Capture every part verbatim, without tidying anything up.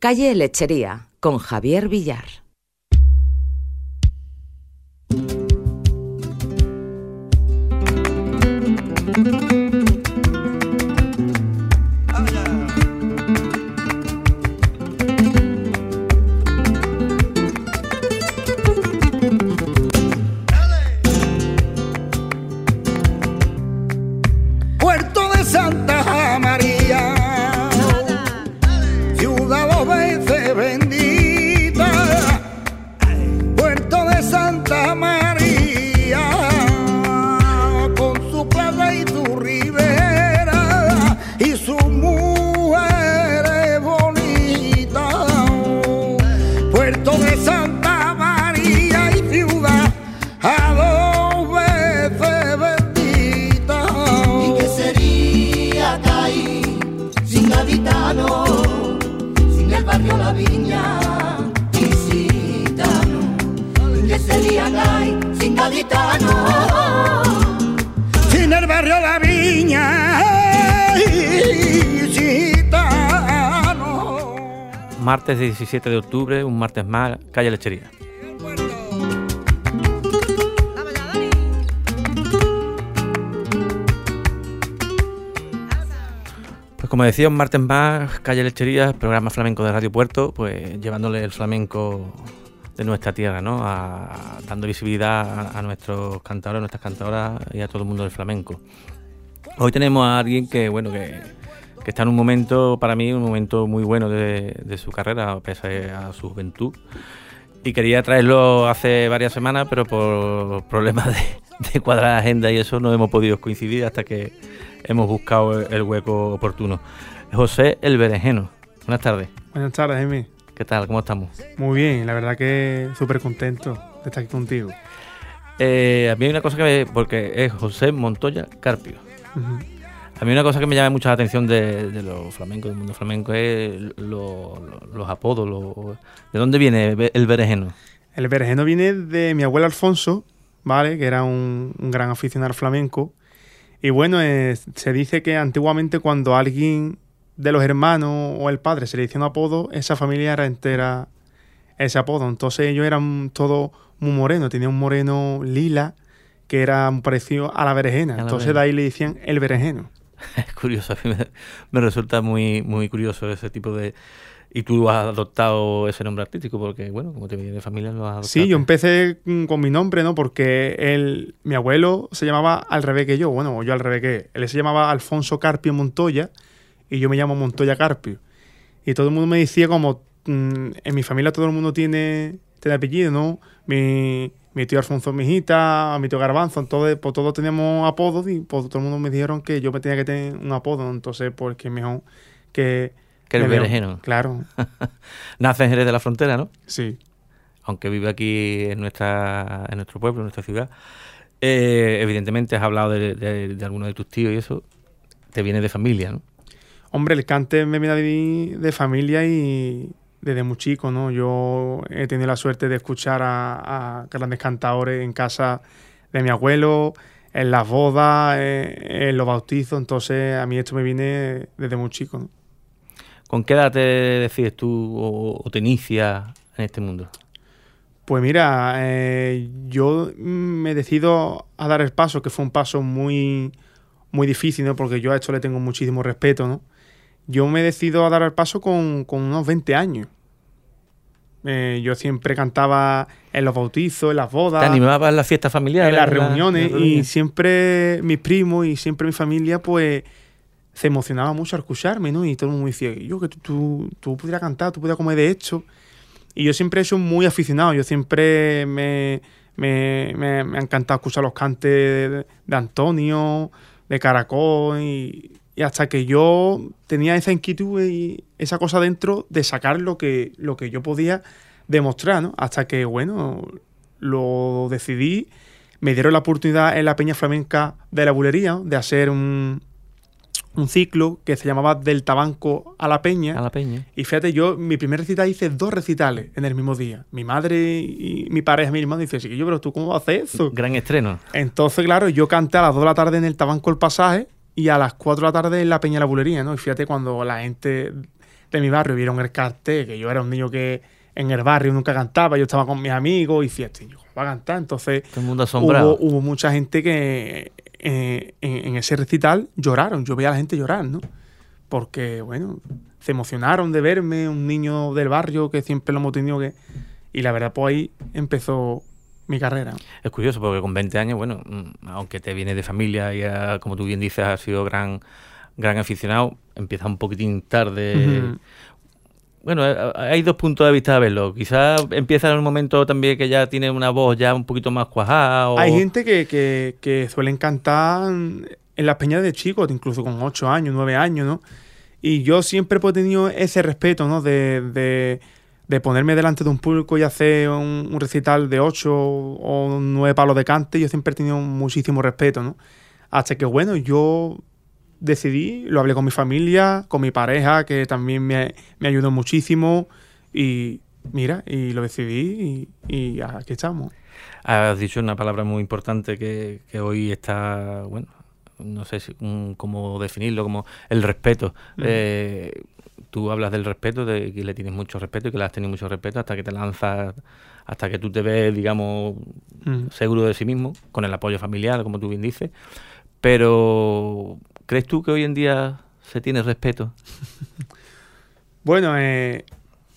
Calle Lechería, con Javier Villar. Puerto de Santa María, ciudad dos veces bendita. Puerto de Santa María, con su playa y su ribera y su mujer bonita. Puerto de Santa María y ciudad a dos veces bendita. ¿Y qué sería Cádiz sin gaditano, sin el barrio La Viña y gitano? ¿Y qué sería Cádiz sin gaditano, sin el barrio La Viña y gitano? Martes diecisiete de octubre, un martes más, calle Lechería. Pues como decía, un martes más, calle Lechería, programa flamenco de Radio Puerto, pues llevándole el flamenco de nuestra tierra, ¿no? A, dando visibilidad a, a nuestros cantadores, a nuestras cantadoras y a todo el mundo del flamenco. Hoy tenemos a alguien que, bueno, que, que está en un momento, para mí, un momento muy bueno de, de su carrera, pese a su juventud. Y quería traerlo hace varias semanas, pero por problemas de, de cuadrar agenda y eso no hemos podido coincidir hasta que hemos buscado el hueco oportuno. José El Berenjeno. Buenas tardes. Buenas tardes, Emi. ¿Qué tal? ¿Cómo estamos? Muy bien, la verdad que súper contento de estar aquí contigo. Eh, a mí hay una cosa que me... porque es José Montoya Carpio. Uh-huh. A mí una cosa que me llama mucho la atención de, de los flamencos, del mundo flamenco, es lo, lo, los apodos. Lo, ¿de dónde viene el berenjeno? El berenjeno viene de mi abuelo Alfonso, ¿vale? Que era un, un gran aficionado al flamenco. Y bueno, eh, se dice que antiguamente cuando alguien de los hermanos o el padre se le decía un apodo, esa familia era entera ese apodo. Entonces ellos eran todos muy morenos, tenían un moreno lila que era muy parecido a la berenjena. Entonces de ahí le decían el berenjeno. Es curioso, a mí me, me resulta muy, muy curioso ese tipo de... Y tú has adoptado ese nombre artístico porque, bueno, como te viene de familia, lo has adoptado. Sí, yo empecé con mi nombre, ¿no? Porque él, mi abuelo se llamaba al revés que yo. Bueno, yo al revés que él. Él se llamaba Alfonso Carpio Montoya y yo me llamo Montoya Carpio. Y todo el mundo me decía como... Mmm, en mi familia todo el mundo tiene, tiene apellido, ¿no? Mi... Mi tío Alfonso Mijita, mi tío Garbanzo, entonces pues todos teníamos apodos y pues todo el mundo me dijeron que yo me tenía que tener un apodo, entonces pues que mejor que... Que el berenjeno. Claro. Nace en Jerez de la Frontera, ¿no? Sí. Aunque vive aquí en nuestra en nuestro pueblo, en nuestra ciudad. Eh, evidentemente has hablado de, de, de alguno de tus tíos y eso te viene de familia, ¿no? Hombre, el cante me viene de, de familia y... desde muy chico, ¿no? Yo he tenido la suerte de escuchar a, a grandes cantadores en casa de mi abuelo, en las bodas, en, en los bautizos, entonces a mí esto me viene desde muy chico, ¿no? ¿Con qué edad te decides tú o, o te inicias en este mundo? Pues mira, eh, yo me decido a dar el paso, que fue un paso muy, muy difícil, ¿no? Porque yo a esto le tengo muchísimo respeto, ¿no? Yo me decido a dar el paso con, con unos veinte años. Eh, yo siempre cantaba en los bautizos, en las bodas. ¿Te animabas en las fiestas familiares? En las reuniones. La, y siempre mis primos y siempre mi familia, pues, se emocionaba mucho al escucharme, ¿no? Y todo el mundo me decía, yo, que tú, tú, tú pudieras cantar, tú pudieras comer de esto. Y yo siempre he sido muy aficionado. Yo siempre me, me, me, me ha encantado escuchar los cantes de, de Antonio, de Caracol y... Y hasta que yo tenía esa inquietud y esa cosa dentro de sacar lo que, lo que yo podía demostrar, ¿no? Hasta que, bueno, lo decidí. Me dieron la oportunidad en la Peña Flamenca de la Bulería de hacer un, un ciclo que se llamaba Del Tabanco a la Peña. A la Peña. Y fíjate, yo mi primer recital hice dos recitales en el mismo día. Mi madre y mi pareja, mi hermano, dicen, sí, yo, pero ¿tú cómo vas a hacer eso? Gran estreno. Entonces, claro, yo canté a las dos de la tarde en el Tabanco El Pasaje y a las cuatro de la tarde en la Peña de la Bulería, ¿no? Y fíjate cuando la gente de mi barrio vieron el cartel, que yo era un niño que en el barrio nunca cantaba, yo estaba con mis amigos y fiesta, y yo, ¿cómo va a cantar? Entonces Todo el mundo asombrado. hubo, hubo mucha gente que eh, en, en ese recital lloraron, yo veía a la gente llorar, ¿no? Porque, bueno, se emocionaron de verme, un niño del barrio que siempre lo hemos tenido que... Y la verdad, pues ahí empezó mi carrera. Es curioso porque con veinte años, bueno, mm, aunque te vienes de familia y ah, como tú bien dices, has sido gran, gran aficionado, empieza un poquitín tarde. Ujú. Bueno, eh, hay dos puntos de vista de verlo. Quizás empieza en un momento también que ya tiene una voz ya un poquito más cuajada. O... Hay gente que, que, que suelen cantar en las peñas de chicos, incluso con ocho años, nueve años, ¿no? Y yo siempre pues, he tenido ese respeto, ¿no? De, de, de ponerme delante de un público y hacer un, un recital de ocho o nueve palos de cante. Yo siempre he tenido muchísimo respeto, ¿no? Hasta que, bueno, yo decidí, lo hablé con mi familia, con mi pareja, que también me, me ayudó muchísimo. Y mira, y lo decidí y, y aquí estamos. Has dicho una palabra muy importante que, que hoy está, bueno, no sé si, um, cómo definirlo, como el respeto. Mm. Eh, tú hablas del respeto, de que le tienes mucho respeto y que le has tenido mucho respeto hasta que te lanzas, hasta que tú te ves, digamos, mm. seguro de sí mismo, con el apoyo familiar, como tú bien dices. Pero, ¿crees tú que hoy en día se tiene respeto? Bueno, eh,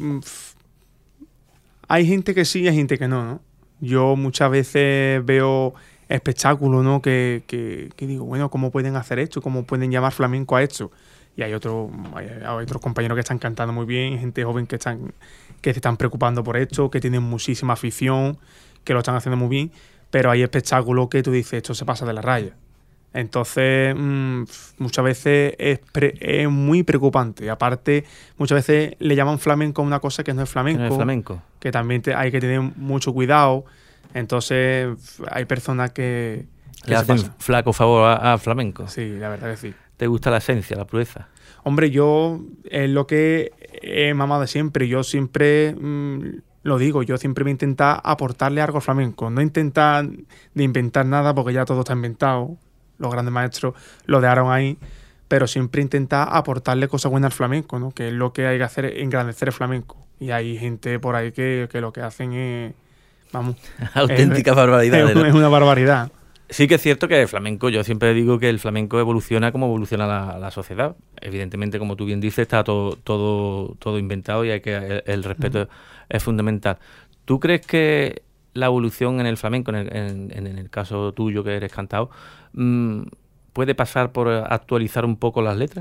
hay gente que sí y hay gente que no, ¿no? Yo muchas veces veo espectáculos, ¿no? Que, que, que digo, bueno, ¿cómo pueden hacer esto? ¿Cómo pueden llamar flamenco a esto? Y hay, otro, hay, hay otros compañeros que están cantando muy bien, gente joven que están que se están preocupando por esto, que tienen muchísima afición, que lo están haciendo muy bien, pero hay espectáculos que tú dices, esto se pasa de la raya. Entonces, mmm, muchas veces es, pre, es muy preocupante. Aparte, muchas veces le llaman flamenco a una cosa que no es flamenco. ¿No es flamenco? Que también te, hay que tener mucho cuidado. Entonces, hay personas que... que le hacen flaco favor a, a flamenco. Sí, la verdad que sí. ¿Te gusta la esencia, la pureza? Hombre, yo es lo que he mamado de siempre. Yo siempre mmm, lo digo, yo siempre voy a intentar aportarle algo al flamenco. No intentar de inventar nada porque ya todo está inventado. Los grandes maestros lo dejaron ahí, pero siempre intentar aportarle cosas buenas al flamenco, ¿no? Que es lo que hay que hacer, engrandecer el flamenco. Y hay gente por ahí que, que lo que hacen es, vamos... auténtica es, barbaridad. Es, es una barbaridad. Sí que es cierto que el flamenco, yo siempre digo que el flamenco evoluciona como evoluciona la, la sociedad. Evidentemente, como tú bien dices, está todo todo todo inventado y hay que el, el respeto uh-huh. es fundamental. ¿Tú crees que la evolución en el flamenco, en el, en, en el caso tuyo que eres cantado, mmm, puede pasar por actualizar un poco las letras?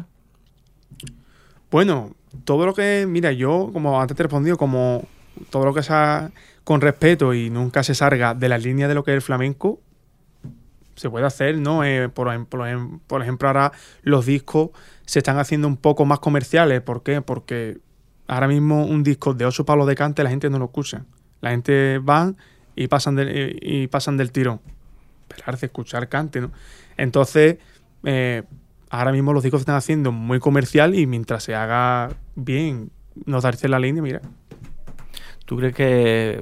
Bueno, todo lo que, mira, yo, como antes te he respondido, como todo lo que sea con respeto y nunca se salga de la línea de lo que es el flamenco, se puede hacer, ¿no? Eh, por, ejemplo, por ejemplo, ahora los discos se están haciendo un poco más comerciales. ¿Por qué? Porque ahora mismo un disco de ocho palos de cante la gente no lo escucha. La gente va y pasan, de, y pasan del tirón. Esperarse, escuchar cante, ¿no? Entonces, eh, ahora mismo los discos se están haciendo muy comercial y mientras se haga bien, no darse la línea, mira. ¿Tú crees que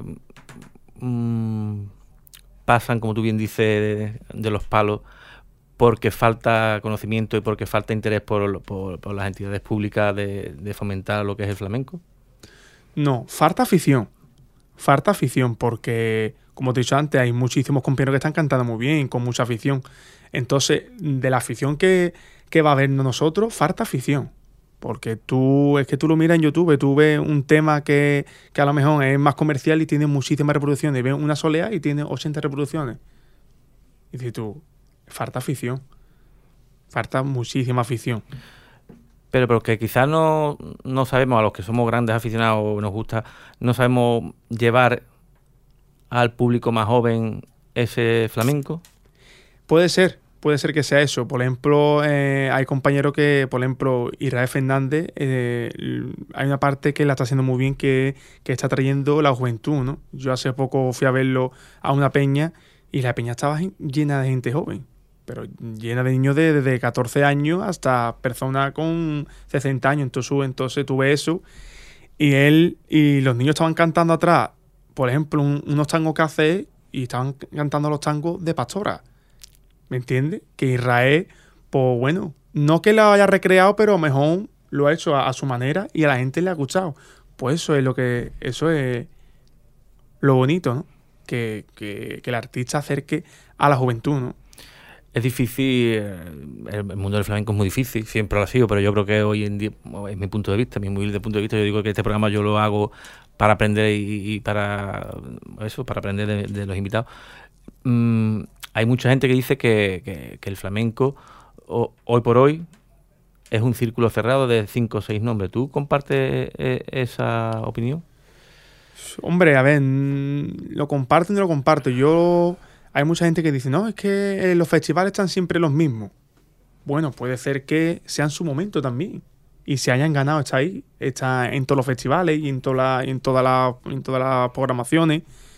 mmm, pasan, como tú bien dices, de, de los palos porque falta conocimiento y porque falta interés por, por, por las entidades públicas de, de fomentar lo que es el flamenco? No, falta afición. Falta afición porque, como te he dicho antes, hay muchísimos compañeros que están cantando muy bien, con mucha afición. Entonces, de la afición que, que va a haber nosotros, falta afición. Porque tú, es que tú lo miras en YouTube, tú ves un tema que, que a lo mejor es más comercial y tiene muchísimas reproducciones. Ves una soleá y tiene ochenta reproducciones. Y dices tú, falta afición. Falta muchísima afición. Pero porque quizás no, no sabemos, a los que somos grandes aficionados, nos gusta, no sabemos llevar al público más joven ese flamenco. Puede ser, puede ser que sea eso. Por ejemplo, eh, hay compañeros que, por ejemplo, Israel Fernández, eh, hay una parte que la está haciendo muy bien, que, que está trayendo la juventud, ¿no? Yo hace poco fui a verlo a una peña y la peña estaba llena de gente joven. Pero llena de niños de, de catorce años hasta personas con sesenta años. Entonces, entonces tuve eso. Y él y los niños estaban cantando atrás, por ejemplo, un, unos tangos que hace y estaban cantando los tangos de Pastora. ¿Me entiendes? Que Israel, pues bueno, no que lo haya recreado, pero mejor lo ha hecho a, a su manera y a la gente le ha gustado. Pues eso es lo que, eso es lo bonito, ¿no? Que, que, que el artista acerque a la juventud, ¿no? Es difícil, el mundo del flamenco es muy difícil, siempre lo ha sido, pero yo creo que hoy en día, es mi punto de vista, mi humilde punto de vista, yo digo que este programa yo lo hago para aprender y, y para eso, para aprender de, de los invitados. Mm, hay mucha gente que dice que, que, que el flamenco o, hoy por hoy es un círculo cerrado de cinco o seis nombres. ¿Tú compartes eh, esa opinión? Hombre, a ver, lo comparto y no lo comparto. Yo... Hay mucha gente que dice, no, es que eh, los festivales están siempre los mismos. Bueno, puede ser que sea en su momento también. Y se hayan ganado, está ahí, está en todos los festivales y en, toda la, en, toda la, en todas las programaciones.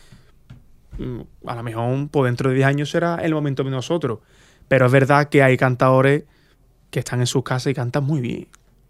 A lo mejor pues, dentro de diez años será el momento de nosotros. Pero es verdad que hay cantadores que están en sus casas y cantan muy bien.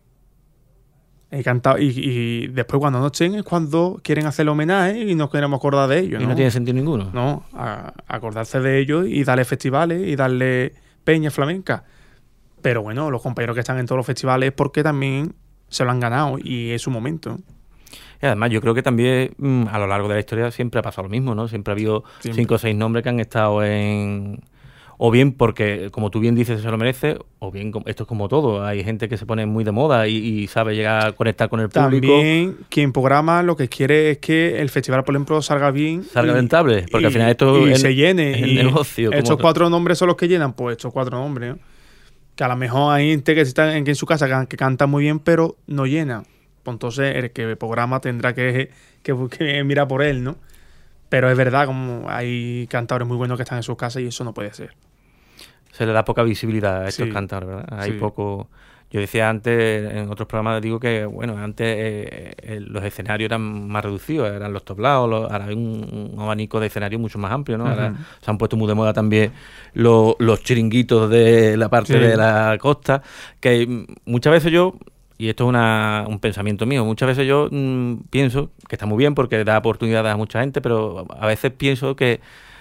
He cantado, y, y después cuando no estén es cuando quieren hacer el homenaje y nos queremos acordar de ellos, ¿no? Y no tiene sentido ninguno. No, a, acordarse de ellos y darle festivales y darle peña flamenca. Pero bueno, los compañeros que están en todos los festivales es porque también se lo han ganado y es su momento. Y además yo creo que también mmm, a lo largo de la historia siempre ha pasado lo mismo, ¿no? Siempre ha habido siempre. cinco o seis nombres que han estado en... O bien porque, como tú bien dices, se lo merece, o bien, esto es como todo, hay gente que se pone muy de moda y, y sabe llegar a conectar con el público. También, quien programa lo que quiere es que el festival, por ejemplo, salga bien. Salga y, rentable, porque y, al final esto y es se llene. Es el y negocio. Estos cuatro nombres son los que llenan, pues estos cuatro nombres, ¿no? Que a lo mejor hay gente que está en, en su casa que, que canta muy bien, pero no llena. Pues entonces el que programa tendrá que, que, que mirar por él, ¿no? Pero es verdad, como hay cantadores muy buenos que están en sus casas y eso no puede ser. Se le da poca visibilidad a estos sí, cantadores, ¿verdad? Hay sí. poco... Yo decía antes, en otros programas, digo que, bueno, antes eh, eh, los escenarios eran más reducidos, eran los toblados, los, ahora hay un, un abanico de escenarios mucho más amplio, ¿no? Uh-huh. Ahora se han puesto muy de moda también los, los chiringuitos de la parte sí. de la costa, que muchas veces yo... Y esto es una, un pensamiento mío. Muchas veces yo mmm, pienso que está muy bien porque da oportunidades a mucha gente, pero a veces pienso que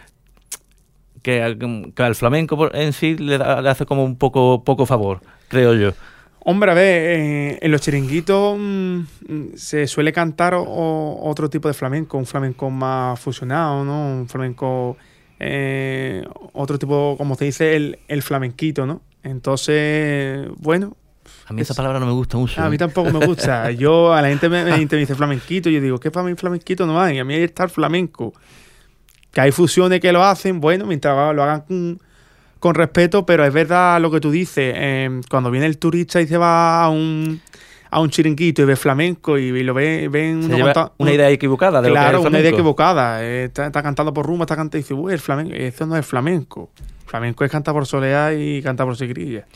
que al, que al flamenco en sí le, da, le hace como un poco poco favor, creo yo. Hombre, a ver, eh, en los chiringuitos mmm, se suele cantar o, otro tipo de flamenco, un flamenco más fusionado, ¿no? Un flamenco, eh, otro tipo, como se dice, el, el flamenquito, ¿no? Entonces, bueno... A mí esa palabra no me gusta mucho. A ¿eh? mí tampoco me gusta. Yo, a la gente me, me, me dice flamenquito, yo digo, ¿qué para mí flamenquito no hay? A mí hay que estar flamenco. Que hay fusiones que lo hacen, bueno, mientras lo hagan con, con respeto, pero es verdad lo que tú dices. Eh, cuando viene el turista y se va a un, a un chiringuito y ve flamenco y, y lo ve, ven se lleva canta, una idea equivocada de claro, lo que es el una idea equivocada. Eh, está, está cantando por rumba, está cantando y dice, uy, el flamenco, eso no es flamenco. Flamenco es cantar por soleá y cantar por sigrilla.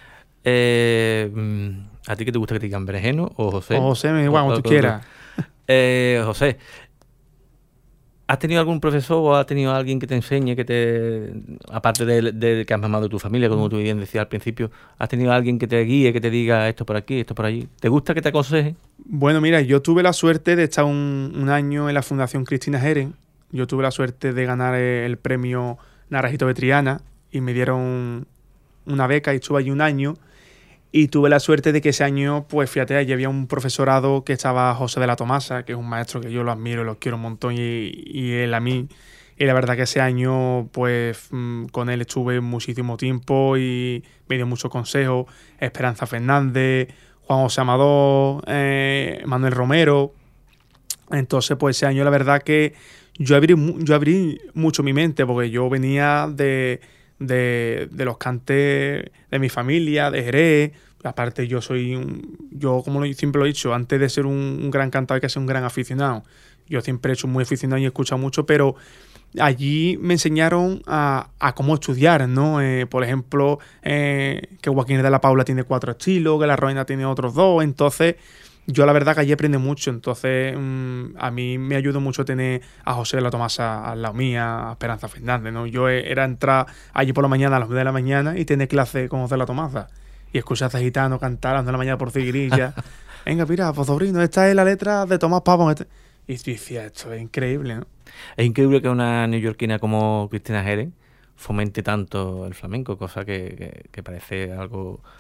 Eh, ¿A ti qué te gusta que te digan, Berenjeno o José? O José, me da igual, como tú quieras. Eh, José, ¿has tenido algún profesor o has tenido alguien que te enseñe, que te, aparte de, de que has mamado de tu familia, como tú bien decías al principio, has tenido alguien que te guíe, que te diga esto por aquí, esto por allí? ¿Te gusta que te aconseje? Bueno, mira, yo tuve la suerte de estar un, un año en la Fundación Cristina Jerez. Yo tuve la suerte de ganar el premio Naranjito de Triana y me dieron una beca y estuve allí un año. Y tuve la suerte de que ese año, pues fíjate, allí había un profesorado que estaba José de la Tomasa, que es un maestro que yo lo admiro, lo quiero un montón, y, y él a mí. Y la verdad que ese año, pues con él estuve muchísimo tiempo y me dio muchos consejos. Esperanza Fernández, Juan José Amador, eh, Manuel Romero. Entonces, pues ese año la verdad que yo abrí, yo abrí mucho mi mente, porque yo venía de... De, de los cantes de mi familia, de Jerez. Aparte yo soy un, yo como lo, siempre lo he dicho, antes de ser un, un gran cantador hay que ser un gran aficionado. Yo siempre he hecho muy aficionado y he escuchado mucho, pero allí me enseñaron a, a cómo estudiar, ¿no? Eh, por ejemplo, eh, que Joaquín de la Paula tiene cuatro estilos, que la Roina tiene otros dos, entonces... Yo la verdad que allí aprendí mucho, entonces mmm, a mí me ayudó mucho tener a José de la Tomasa al lado mía, a Esperanza Fernández, ¿no? Yo era entrar allí por la mañana a las nueve de la mañana y tener clase con José de la Tomasa y escuchar a este gitano cantar a las nueve de la mañana por cigrilla. Venga, mira, pues sobrino, esta es la letra de Tomás Pavón. Y decía, esto es increíble, ¿no? Es increíble que una neoyorquina como Cristina Jerez fomente tanto el flamenco, cosa que, que, que parece algo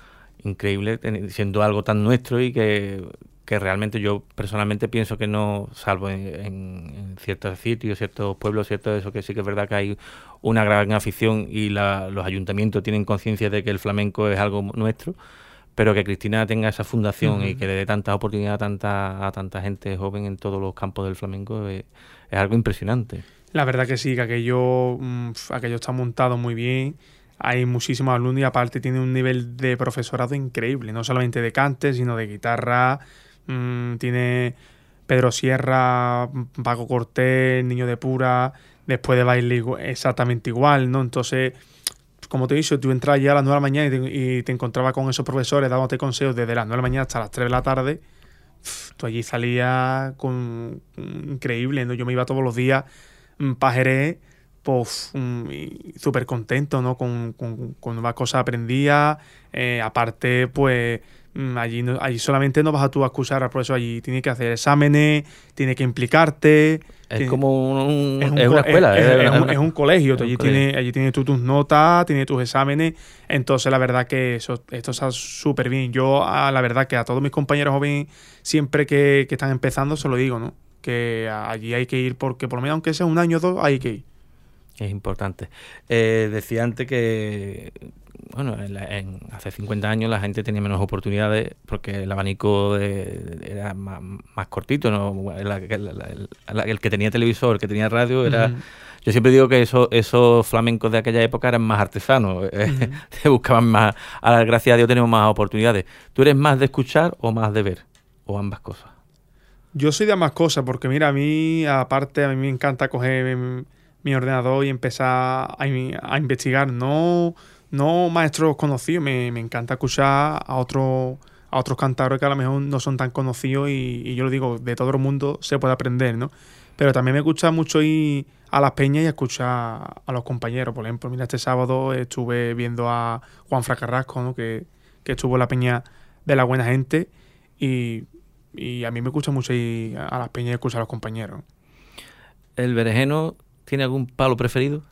increíble, siendo algo tan nuestro y que, que realmente yo personalmente pienso que no, salvo en, en, en ciertos sitios, ciertos pueblos, cierto eso, que sí que es verdad que hay una gran afición y la, los ayuntamientos tienen conciencia de que el flamenco es algo nuestro, pero que Cristina tenga esa fundación uh-huh. y que le dé tantas oportunidades a tanta, a tanta gente joven en todos los campos del flamenco es, es algo impresionante. La verdad que sí, que aquello, aquello está montado muy bien. Hay muchísimos alumnos y aparte tiene un nivel de profesorado increíble, no solamente de cante, sino de guitarra. Mmm, tiene Pedro Sierra, Paco Cortés, Niño de Pura, después de baile exactamente igual, ¿no? Entonces, como te he dicho, tú entras ya a las nueve de la mañana y te, y te encontrabas con esos profesores dándote consejos desde las nueve de la mañana hasta las tres de la tarde. Pff, tú allí salías con, increíble, ¿no? Yo me iba todos los días para Jerez, pues súper contento, ¿no? Con, con, con nuevas cosas aprendía. Eh, aparte, pues allí, no, allí solamente no vas a tú a escuchar al profesor, allí tienes que hacer exámenes, tienes que implicarte. Es tiene, como un, es, un, es una escuela. Es, es, es, es, es, un, una, es un colegio. Es un allí colegio. tienes allí tienes tú tus notas, tienes tus exámenes. Entonces, la verdad que eso, esto está súper bien. Yo, a, la verdad que a todos mis compañeros jóvenes, siempre que, que están empezando, se lo digo, ¿no? Que allí hay que ir porque por lo menos aunque sea un año o dos, hay que ir. Es importante. Eh, decía antes que bueno, en la, en, hace cincuenta años la gente tenía menos oportunidades porque el abanico de, era más, más cortito, ¿no? La, la, la, la, el que tenía televisor, el que tenía radio, era... Uh-huh. Yo siempre digo que eso, esos flamencos de aquella época eran más artesanos, uh-huh. Te buscaban más... Ahora, gracias a Dios, tenemos más oportunidades. ¿Tú eres más de escuchar o más de ver? ¿O ambas cosas? Yo soy de ambas cosas porque, mira, a mí, aparte, a mí me encanta coger mi, mi ordenador y empezar a, a investigar. No... No maestros conocidos, me, me encanta escuchar a otros a otros cantadores que a lo mejor no son tan conocidos y, y yo lo digo, de todo el mundo se puede aprender, ¿no? Pero también me gusta mucho ir a las peñas y escuchar a los compañeros. Por ejemplo, mira, este sábado estuve viendo a Juanfran Carrasco, ¿no? que, que estuvo en la peña de la buena gente y, y a mí me gusta mucho ir a las peñas y escuchar a los compañeros. ¿El berenjeno tiene algún palo preferido?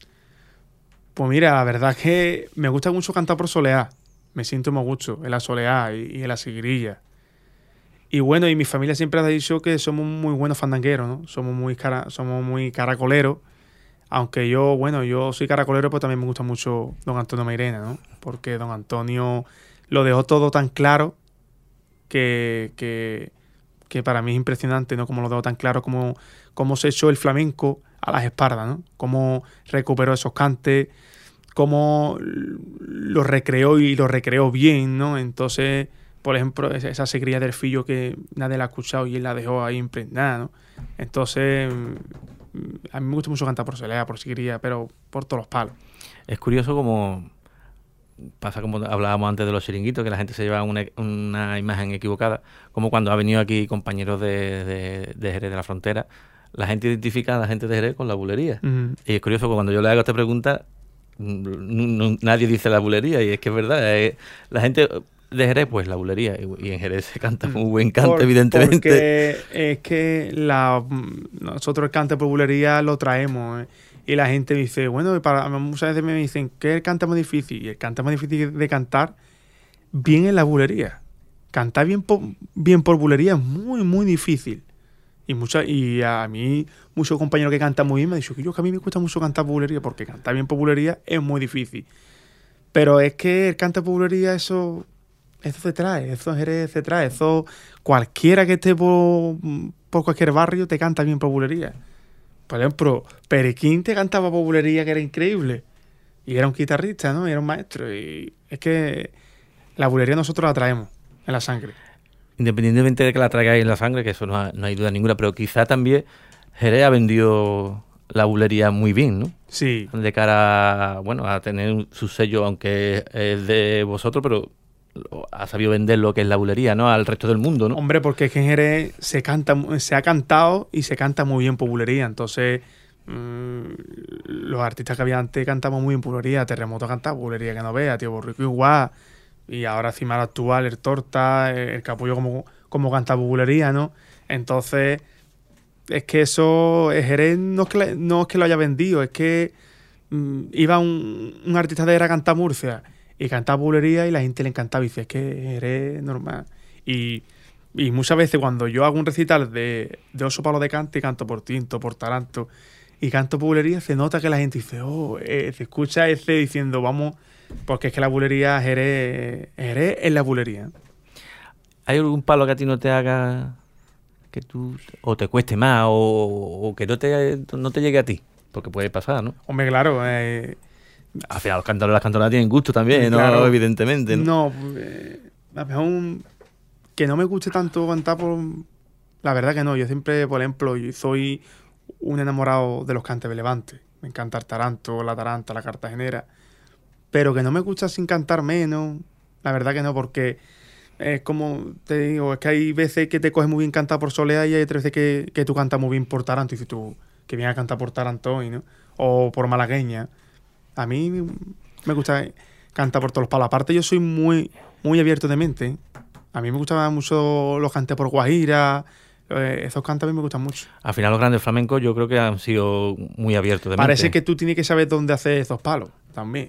Pues mira, la verdad es que me gusta mucho cantar por soleá. Me siento muy gusto en la soleá y, y en la seguirilla. Y bueno, y mi familia siempre ha dicho que somos muy buenos fandangueros, ¿no? Somos muy, cara, somos muy caracoleros. Aunque yo, bueno, yo soy caracolero, pero también me gusta mucho don Antonio Mairena, ¿no? Porque don Antonio lo dejó todo tan claro que, que, que para mí es impresionante, ¿no? Como lo dejó tan claro, como, como se echó el flamenco a las espaldas, ¿no? Cómo recuperó esos cantes, cómo los recreó y los recreó bien, ¿no? Entonces, por ejemplo, esa seguirilla del fillo que nadie la ha escuchado y él la dejó ahí impregnada, ¿no? Entonces, a mí me gusta mucho cantar por soleá, por seguirilla, pero por todos los palos. Es curioso como pasa, como hablábamos antes de los chiringuitos, que la gente se lleva una, una imagen equivocada, como cuando ha venido aquí compañeros de, de, de Jerez de la Frontera, la gente identifica a la gente de Jerez con la bulería. Uh-huh. Y es curioso que cuando yo le hago esta pregunta, n- n- nadie dice la bulería, y es que es verdad. Es, la gente de Jerez, pues la bulería. Y, y en Jerez se canta muy buen cante, Por, evidentemente. Porque es que la, nosotros el cante por bulería lo traemos. ¿eh? Y la gente dice, bueno, para, muchas veces me dicen, ¿qué es el cante más difícil? Y el cante más difícil de cantar bien en la bulería. Cantar bien por, bien por bulería es muy, muy difícil. Y mucha, y a mí, muchos compañeros que cantan muy bien me han dicho que yo que a mí me cuesta mucho cantar bulería, porque cantar bien por bulería es muy difícil. Pero es que el canto por bulería, eso, eso se trae, eso en Jerez se trae, eso cualquiera que esté por, por cualquier barrio te canta bien por bulería. Por ejemplo, Perequín te cantaba por bulería, que era increíble. Y era un guitarrista, ¿no? Y era un maestro. Y es que la bulería nosotros la traemos en la sangre. Independientemente de que la traigáis en la sangre, que eso no, no hay duda ninguna, pero quizá también Jerez ha vendido la bulería muy bien, ¿no? Sí. De cara a, bueno, a tener su sello, aunque es de vosotros, pero ha sabido vender lo que es la bulería, ¿no? Al resto del mundo, ¿no? Hombre, porque es que en Jerez se canta, se ha cantado y se canta muy bien por bulería. Entonces, mmm, los artistas que había antes cantamos muy bien por bulería. Terremoto cantaba bulería que no vea, Tío Borrico igual. Y ahora encima el actual, el Torta, el Capullo como, como canta bulería, ¿no? Entonces, es que eso, el Jerez no es que, no es que lo haya vendido, es que mmm, iba un, un artista de Jerez a cantar Murcia y cantaba bulería y la gente le encantaba y dice, es que eres normal. Y, y muchas veces cuando yo hago un recital de, de oso palo de cante y canto por tinto, por taranto y canto bulería, se nota que la gente dice, oh, eh, se escucha ese diciendo, vamos, porque es que la bulería, Jerez, Jerez es la bulería. ¿Hay algún palo que a ti no te haga que tú o te cueste más o, o que no te, no te llegue a ti? Porque puede pasar, ¿no? Hombre, claro. Eh, Al final los cantadores y las cantoras tienen gusto también, claro, ¿no? Evidentemente. No, no eh, a lo mejor un, que no me guste tanto cantar por... La verdad que no. Yo siempre, por ejemplo, yo soy un enamorado de los cantes de Levante. Me encanta el taranto, la taranta, la cartagenera. Pero que no me gusta sin cantar menos. La verdad que no, porque... Es como te digo, es que hay veces que te coges muy bien cantar por soleá y hay otras veces que, que tú cantas muy bien por taranto y dices tú, que vienes a cantar por taranto hoy, ¿no? O por malagueña. A mí me gusta cantar por todos los palos. Aparte yo soy muy, muy abierto de mente, ¿eh? A mí me gustaban mucho los cantes por Guajira, eh, esos cantes a mí me gustan mucho. Al final los grandes flamencos yo creo que han sido muy abiertos de mente. Parece que tú tienes que saber dónde hacer esos palos, también.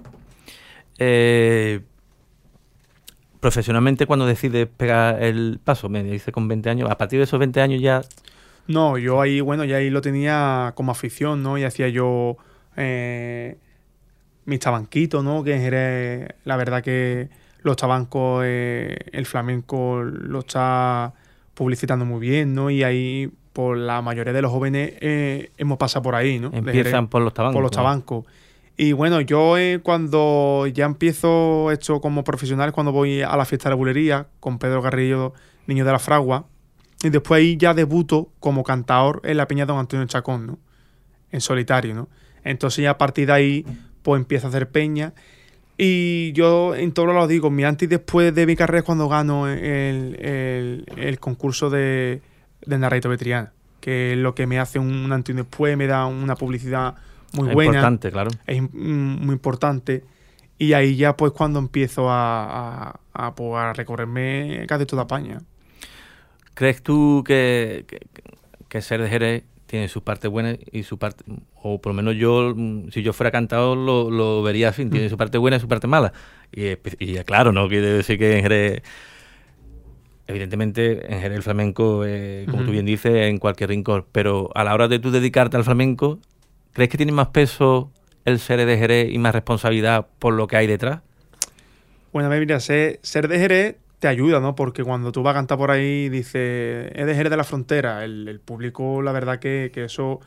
Eh... Profesionalmente, cuando decides pegar el paso, me dice con veinte años, a partir de esos veinte años ya... No, yo ahí, bueno, ya ahí lo tenía como afición, ¿no? Y hacía yo eh, mis tabanquitos, ¿no? Que en Jerez, la verdad que los tabancos, eh, el flamenco lo está publicitando muy bien, ¿no? Y ahí, por la mayoría de los jóvenes, eh, hemos pasado por ahí, ¿no? Empiezan por los tabancos. Por los tabancos. Y bueno, yo eh, cuando ya empiezo esto como profesional, cuando voy a la fiesta de la bulería con Pedro Carrillo, Niño de la Fragua, y después ahí ya debuto como cantador en la Peña Don Antonio Chacón, ¿no? En solitario, ¿no? Entonces ya a partir de ahí pues empiezo a hacer peña y yo en todos los digo, mi antes y después de mi carrera es cuando gano el, el, el concurso de, de Narraito Betriana, que es lo que me hace un antes y después, me da una publicidad muy es buena. Importante, claro. Es muy importante. Y ahí ya pues cuando empiezo a, a, a, pues, a recorrerme casi toda España. ¿Crees tú que, que, que ser de Jerez tiene sus partes buenas y su parte, o por lo menos yo, si yo fuera cantador, lo, lo vería así, tiene su parte buena y su parte mala? Y, y claro, no quiere decir que en Jerez, evidentemente en Jerez el flamenco, eh, como uh-huh. tú bien dices, en cualquier rincón, pero a la hora de tú dedicarte al flamenco, ¿crees que tiene más peso el ser de Jerez y más responsabilidad por lo que hay detrás? Bueno, mira, ser, ser de Jerez te ayuda, ¿no? Porque cuando tú vas a cantar por ahí, dices, es de Jerez de la Frontera. El, el público, la verdad que, que eso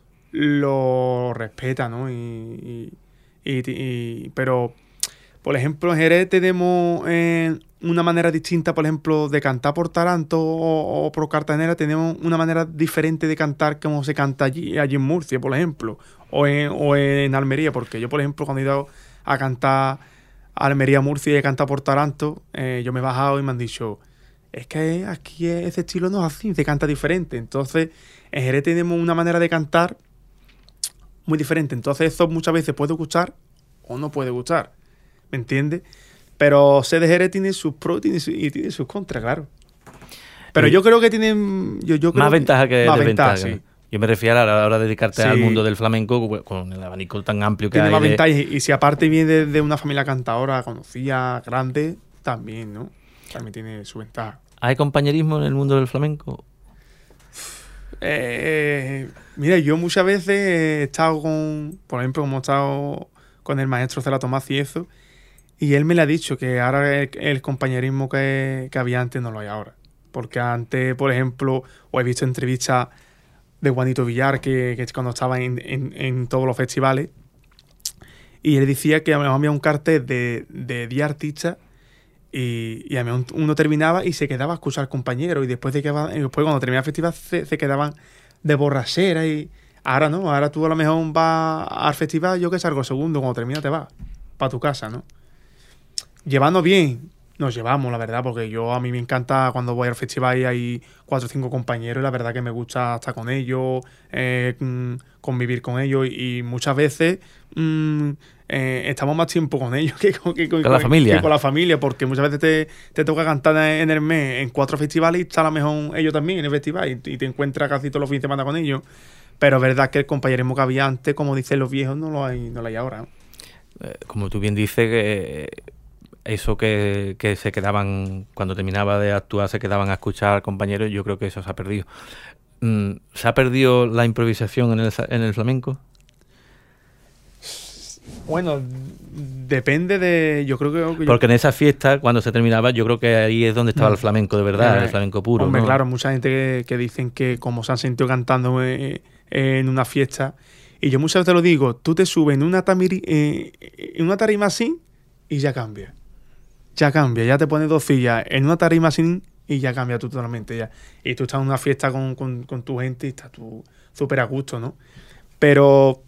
lo respeta, ¿no? Y, y, y, y, pero, por ejemplo, en Jerez tenemos eh, una manera distinta, por ejemplo, de cantar por taranto o, o por cartagenera. Tenemos una manera diferente de cantar como se canta allí, allí en Murcia, por ejemplo, o en, o en Almería, porque yo, por ejemplo, cuando he ido a cantar a Almería, Murcia y he cantado por taranto, eh, yo me he bajado y me han dicho, es que aquí ese estilo no es así, se canta diferente. Entonces, en Jerez tenemos una manera de cantar muy diferente. Entonces, eso muchas veces puede gustar o no puede gustar, ¿me entiendes? Pero ser de Jerez tiene sus pros tiene su, y tiene sus contras, claro. Pero y yo creo que tienen... Yo, yo creo más ventaja que más desventaja. Ventaja, sí. Yo me refiero a la hora de dedicarte sí. al mundo del flamenco con el abanico tan amplio que tiene hay. Más de... ventaja. Y, y si aparte viene de, de una familia cantadora conocida, grande, también, ¿no? También tiene su ventaja. ¿Hay compañerismo en el mundo del flamenco? Eh, mira, yo muchas veces he estado con... Por ejemplo, como he estado con el maestro Cela Tomás y eso, y él me le ha dicho que ahora el, el compañerismo que, que había antes no lo hay ahora. Porque antes, por ejemplo, o he visto entrevistas de Juanito Villar, que, que cuando estaba en, en, en todos los festivales, y él decía que a lo mejor había un cartel de, de diez artistas y, y a lo mejor uno terminaba y se quedaba a escuchar al compañero, y después, de que, después cuando terminaba el festival se, se quedaban de borrachera. Y ahora no, ahora tú a lo mejor vas al festival, yo que salgo segundo, cuando termina te vas para tu casa, ¿no? Llevando bien, nos llevamos, la verdad, porque yo a mí me encanta cuando voy al festival y hay cuatro o cinco compañeros, y la verdad que me gusta estar con ellos, eh, convivir con ellos, y, y muchas veces mmm, eh, estamos más tiempo con ellos que con, que, con, con la familia. Que con la familia, porque muchas veces te, te toca cantar en el mes en cuatro festivales y está a lo mejor ellos también en el festival, y, y te encuentras casi todos los fines de semana con ellos. Pero es verdad que el compañerismo que había antes, como dicen los viejos, no lo hay, no lo hay ahora, ¿no? eh, como tú bien dices, que eso que, que se quedaban, cuando terminaba de actuar, se quedaban a escuchar al compañero, yo creo que eso se ha perdido. ¿Se ha perdido la improvisación en el, en el flamenco? Bueno, depende de... Yo creo que... Yo, Porque en esa fiesta, cuando se terminaba, yo creo que ahí es donde estaba no, el flamenco de verdad, eh, el flamenco puro. Hombre, ¿no? claro, mucha gente que, que dicen que como se han sentido cantando eh, en una fiesta, y yo muchas veces lo digo, tú te subes en una, tamiri, eh, en una tarima así y ya cambia. Ya cambia, ya te pones dos sillas en una tarima así y ya cambia tú totalmente. Ya. Y tú estás en una fiesta con, con, con tu gente y estás tú súper a gusto, ¿no? Pero...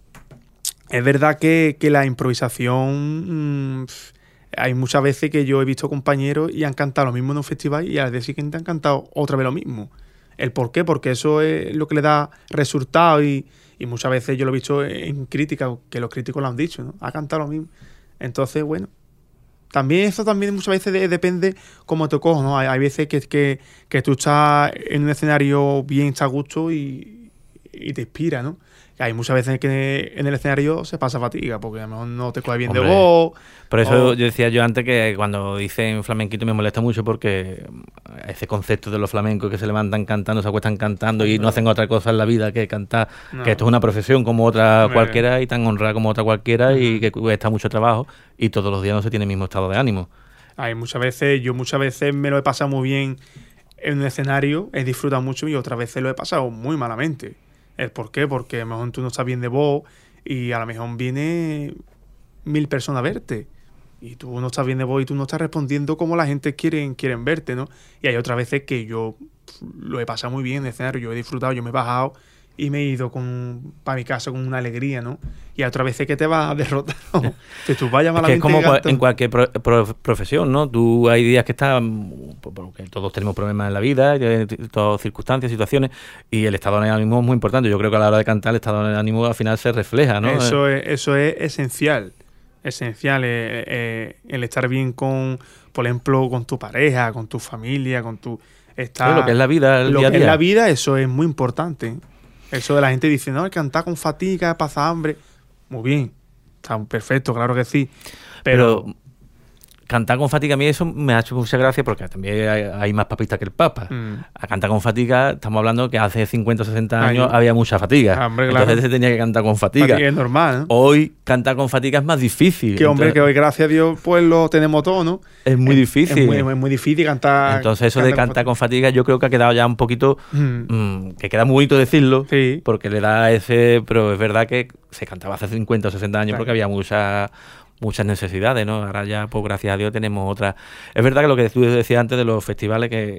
Es verdad que, que la improvisación, mmm, hay muchas veces que yo he visto compañeros y han cantado lo mismo en un festival y al día siguiente han cantado otra vez lo mismo. ¿El por qué? Porque eso es lo que le da resultado y, y muchas veces yo lo he visto en críticas, que los críticos lo han dicho, ¿no? Ha cantado lo mismo. Entonces, bueno, también eso también muchas veces de, depende cómo te cojo, ¿no? Hay, hay veces que, que, que tú estás en un escenario bien, estás a gusto y, y te inspira, ¿no? Hay muchas veces que en el escenario se pasa fatiga, porque a lo mejor no te coge bien. Hombre, de voz. Por eso o... yo decía yo antes que cuando dicen flamenquito me molesta mucho porque ese concepto de los flamencos que se levantan cantando, se acuestan cantando Hombre. y no hacen otra cosa en la vida que cantar, no. que esto es una profesión como otra Hombre. cualquiera y tan honrada como otra cualquiera uh-huh. y que cuesta mucho trabajo y todos los días no se tiene el mismo estado de ánimo. Hay muchas veces, yo muchas veces me lo he pasado muy bien en un escenario, he disfrutado mucho y otras veces lo he pasado muy malamente. ¿El por qué? Porque a lo mejor tú no estás bien de voz y a lo mejor viene mil personas a verte y tú no estás bien de voz y tú no estás respondiendo como la gente quiere quieren verte, ¿no? Y hay otras veces que yo lo he pasado muy bien en el escenario, yo he disfrutado, yo me he bajado y me he ido con, para mi casa con una alegría, ¿no? Y hay otras veces que te vas derrotado, que tú vayas malamente. Es que es como en cualquier pro, pro, profesión, ¿no? Tú hay días que estás, porque todos tenemos problemas en la vida, todas circunstancias, situaciones, y el estado de ánimo es muy importante. Yo creo que a la hora de cantar el estado de ánimo al final se refleja, ¿no? Eso es, eso es esencial, esencial, eh, eh, el estar bien con, por ejemplo, con tu pareja, con tu familia, con tu... Estar, lo que es la vida, el lo día a día. que es la vida, eso es muy importante. Eso de la gente dice, no, cantar con fatiga, pasa hambre. Muy bien, está perfecto, claro que sí. Pero, pero cantar con fatiga a mí eso me ha hecho mucha gracia porque también hay, hay más papistas que el Papa. Mm. A cantar con fatiga, estamos hablando que hace cincuenta o sesenta años Ay, había mucha fatiga. Ah, hombre, claro. Entonces se tenía que cantar con fatiga. Fatiga es normal, ¿no? Hoy cantar con fatiga es más difícil. Que hombre, Entonces, que hoy gracias a Dios pues lo tenemos todo, ¿no? Es muy es, difícil. Es muy, es muy difícil cantar. Entonces eso cantar de cantar con fatiga. con fatiga yo creo que ha quedado ya un poquito... Mm. Mmm, que queda muy bonito decirlo. Sí. Porque le da ese... Pero es verdad que se cantaba hace cincuenta o sesenta años claro. porque había mucha... muchas necesidades, ¿no? Ahora ya, pues gracias a Dios, tenemos otras. Es verdad que lo que tú decías antes de los festivales que,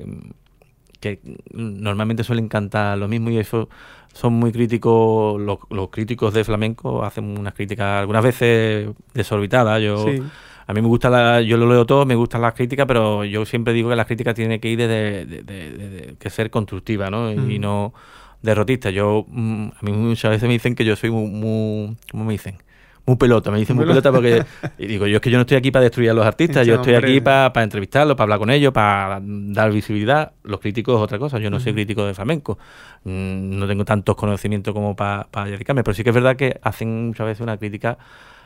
que normalmente suelen cantar lo mismo y eso son muy críticos, los, los críticos de flamenco hacen unas críticas algunas veces desorbitadas. Yo, sí. A mí me gusta, la, yo lo leo todo, me gustan las críticas, pero yo siempre digo que las críticas tienen que ir desde de, de, de, de, que ser constructivas, ¿no? Mm. Y no derrotistas. Yo, a mí muchas veces me dicen que yo soy muy, muy ¿cómo me dicen? Muy pelota, me dicen muy pelota porque y digo, yo es que yo no estoy aquí para destruir a los artistas, yo estoy aquí para, para entrevistarlos, para hablar con ellos, para dar visibilidad. Los críticos es otra cosa, yo no uh-huh. soy crítico de flamenco, no tengo tantos conocimientos como para, para dedicarme, pero sí que es verdad que hacen muchas veces una crítica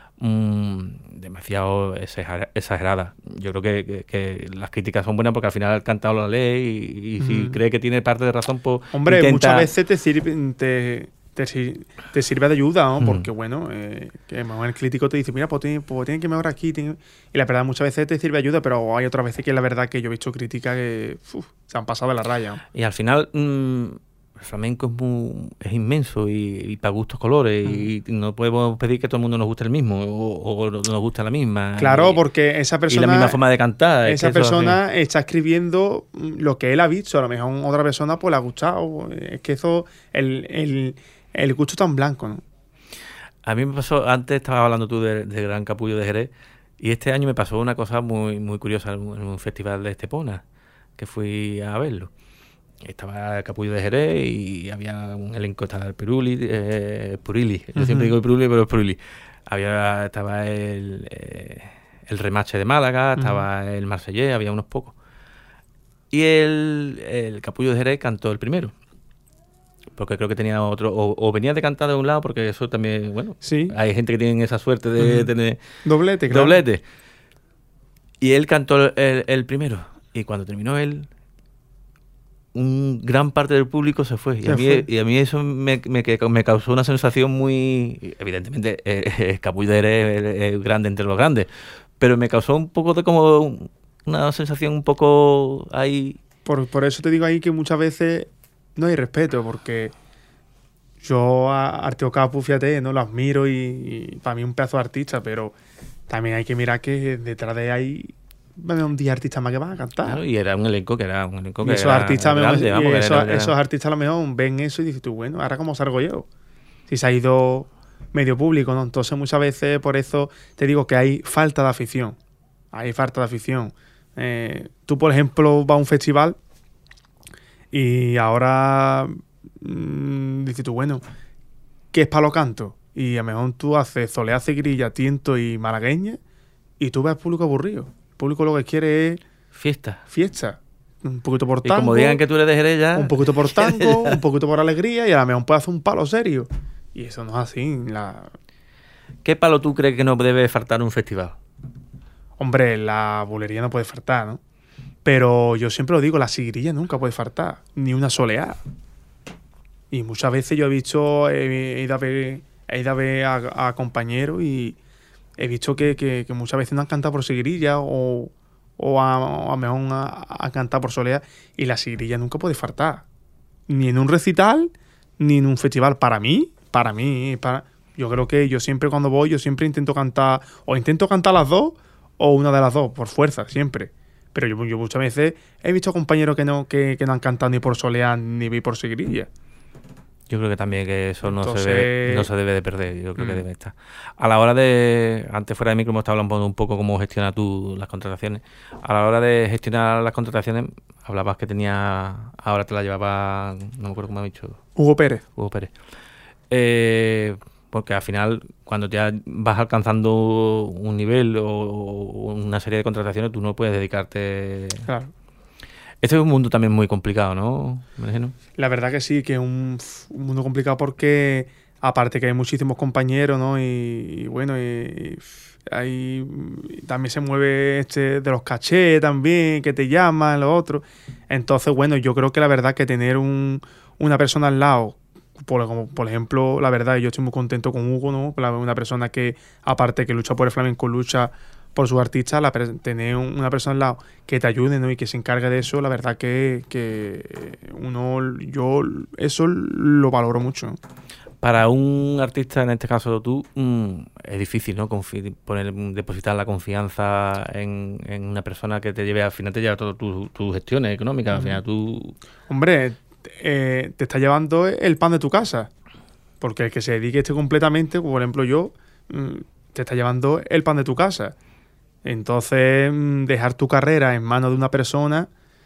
mmm, demasiado exagerada. Yo creo que, que, que las críticas son buenas porque al final el cantado la lee y, y uh-huh. si cree que tiene parte de razón, pues hombre, intenta... muchas veces te sirven... Te... Te, te sirve de ayuda, ¿no? Mm. Porque, bueno, eh, que el crítico te dice, mira, pues tienen pues, tiene que mejorar aquí. Tiene... Y la verdad, muchas veces te sirve de ayuda, pero hay otras veces que la verdad que yo he visto críticas que uf, se han pasado de la raya. Y al final, mmm, el flamenco es muy, es inmenso y, y para gustos colores. Mm. Y no podemos pedir que todo el mundo nos guste el mismo o, o nos guste la misma. Claro, y, porque esa persona... Y la misma forma de cantar. Esa es que persona hace... está escribiendo lo que él ha visto. A lo mejor a otra persona pues le ha gustado. Es que eso... el, el El gusto tan blanco, ¿no? A mí me pasó, antes estabas hablando tú del de Gran Capullo de Jerez, y este año me pasó una cosa muy muy curiosa en un festival de Estepona, que fui a verlo. Estaba el Capullo de Jerez y había un elenco, estaba el Piruli, eh, Purili, yo uh-huh. siempre digo Piruli, pero es Purili. Había, estaba el, eh, el Remache de Málaga, estaba uh-huh. el Marsellés, había unos pocos. Y el, el Capullo de Jerez cantó el primero. porque creo que tenía otro, o, o venía de cantar de un lado, porque eso también, bueno, Sí. hay gente que tiene esa suerte de Ujú. tener Doblete, claro. doblete. Y él cantó el, el primero, y cuando terminó él, un gran parte del público se fue. Y, Se a, mí, fue. y a mí eso me, me, me causó una sensación muy... Evidentemente, eh, Escapuller es, es grande entre los grandes, pero me causó un poco de como una sensación un poco ahí... Por, por eso te digo ahí que muchas veces no hay respeto, porque yo a Arteo Capu, fíjate, no lo admiro y, y para mí es un pedazo de artista, pero también hay que mirar que detrás de ahí van a un día artistas más que van a cantar. Claro, y era un elenco que era un elenco Y que esos era artistas, grande, mejor- y vamos, que era- esos, era- esos artistas a lo mejor ven eso y dices tú, bueno, ahora cómo salgo yo. Si se ha ido medio público, ¿no? Entonces muchas veces por eso te digo que hay falta de afición. Hay falta de afición. Eh, tú, por ejemplo, vas a un festival y ahora mm, dices tú, bueno, ¿qué es palo canto? Y a lo mejor tú haces Soleá, Grilla, Tiento y Malagueña y tú ves al público aburrido. El público lo que quiere es fiesta. fiesta. Un poquito por Y tango. como digan que tú eres de Jerez ya... Un poquito por tango, un poquito por alegría y a lo mejor puede hacer un palo serio. Y eso no es así. La... ¿Qué palo tú crees que no debe faltar en un festival? Hombre, la bulería no puede faltar, ¿no? Pero yo siempre lo digo, la siguirilla nunca puede faltar. Ni una soleá. Y muchas veces yo he visto, he, he ido a ver, he ido a, ver a, a compañeros y he visto que, que, que muchas veces no han cantado por siguirilla o, o a, o a lo mejor a, a cantar por soleá. Y la siguirilla nunca puede faltar. Ni en un recital, ni en un festival. Para mí, para mí, para... yo creo que yo siempre cuando voy, yo siempre intento cantar, o intento cantar las dos, o una de las dos, por fuerza, siempre. Pero yo, yo muchas veces he visto compañeros que no, que, que no han cantado ni por soleá ni por seguirilla. Yo creo que también que eso no, Entonces- se, debe, no se debe de perder. Yo creo que Mm. debe estar. A la hora de... Antes fuera de micro hemos estado hablando un poco cómo gestionar tú las contrataciones. A la hora de gestionar las contrataciones, hablabas que tenía... Ahora te la llevaba... No me acuerdo cómo ha dicho... Hugo Pérez. Hugo Pérez. Eh, porque al final, cuando ya vas alcanzando un nivel o, o una serie de contrataciones, tú no puedes dedicarte... Claro. Este es un mundo también muy complicado, ¿no? Me imagino. La verdad que sí, que es un, un mundo complicado porque aparte que hay muchísimos compañeros, ¿no? Y, y bueno, y, y hay, también se mueve este de los cachés también, que te llaman, lo otro. Entonces, bueno, yo creo que la verdad que tener un, una persona al lado, por, como por ejemplo, la verdad, yo estoy muy contento con Hugo, ¿no? La- Una persona que, aparte que lucha por el flamenco, lucha por sus artistas, la, per- tener un- una persona al lado que te ayude, ¿no? Y que se encargue de eso, la verdad que, que uno, yo eso lo valoro mucho, ¿no? Para un artista, en este caso tú, mm, es difícil, ¿no? Confi- poner, depositar la confianza en, en una persona que te lleve, al final te lleva todas tus tus gestiones económicas, al final tú... Hombre, eh, te está llevando el pan de tu casa. Porque el que se dedique este completamente, por ejemplo yo, mm, te está llevando el pan de tu casa. Entonces, mm, dejar tu carrera en manos de una persona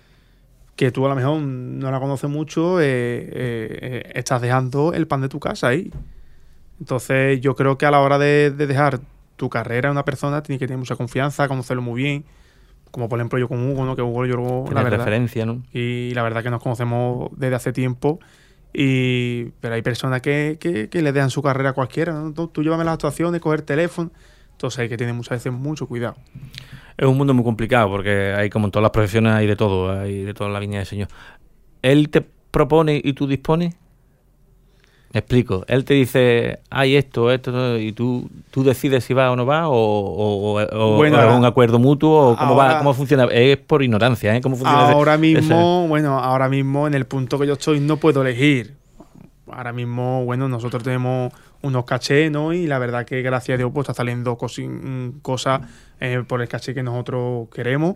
que tú a lo mejor no la conoces mucho, eh, eh, eh, estás dejando el pan de tu casa ahí. Entonces, yo creo que a la hora de, de dejar tu carrera a una persona, tienes que tener mucha confianza, conocerlo muy bien. Como por ejemplo yo con Hugo, ¿no? Que Hugo yo la Tienes verdad... referencia, ¿no? Y la verdad que nos conocemos desde hace tiempo. Y, pero hay personas que, que, que le dejan su carrera a cualquiera, ¿no? Tú, tú llévame las actuaciones, coger teléfono. Entonces hay que tener muchas veces mucho cuidado. Es un mundo muy complicado porque hay, como en todas las profesiones, hay de todo, hay de toda la viña del señor. ¿Él te propone y tú dispones? Me explico. Él te dice, hay esto, esto, todo, y tú, tú decides si va o no va, o, o, o- Bueno, o es ahora- un acuerdo mutuo, o cómo ahora- va, cómo funciona. Es por ignorancia, ¿eh? ¿Cómo funciona ese- Ahora mismo, ese- bueno, ahora mismo en el punto que yo estoy no puedo elegir. Ahora mismo, bueno, nosotros tenemos unos cachés, ¿no? Y la verdad que gracias a Dios pues está saliendo cosi- mm, cosas eh, por el caché que nosotros queremos.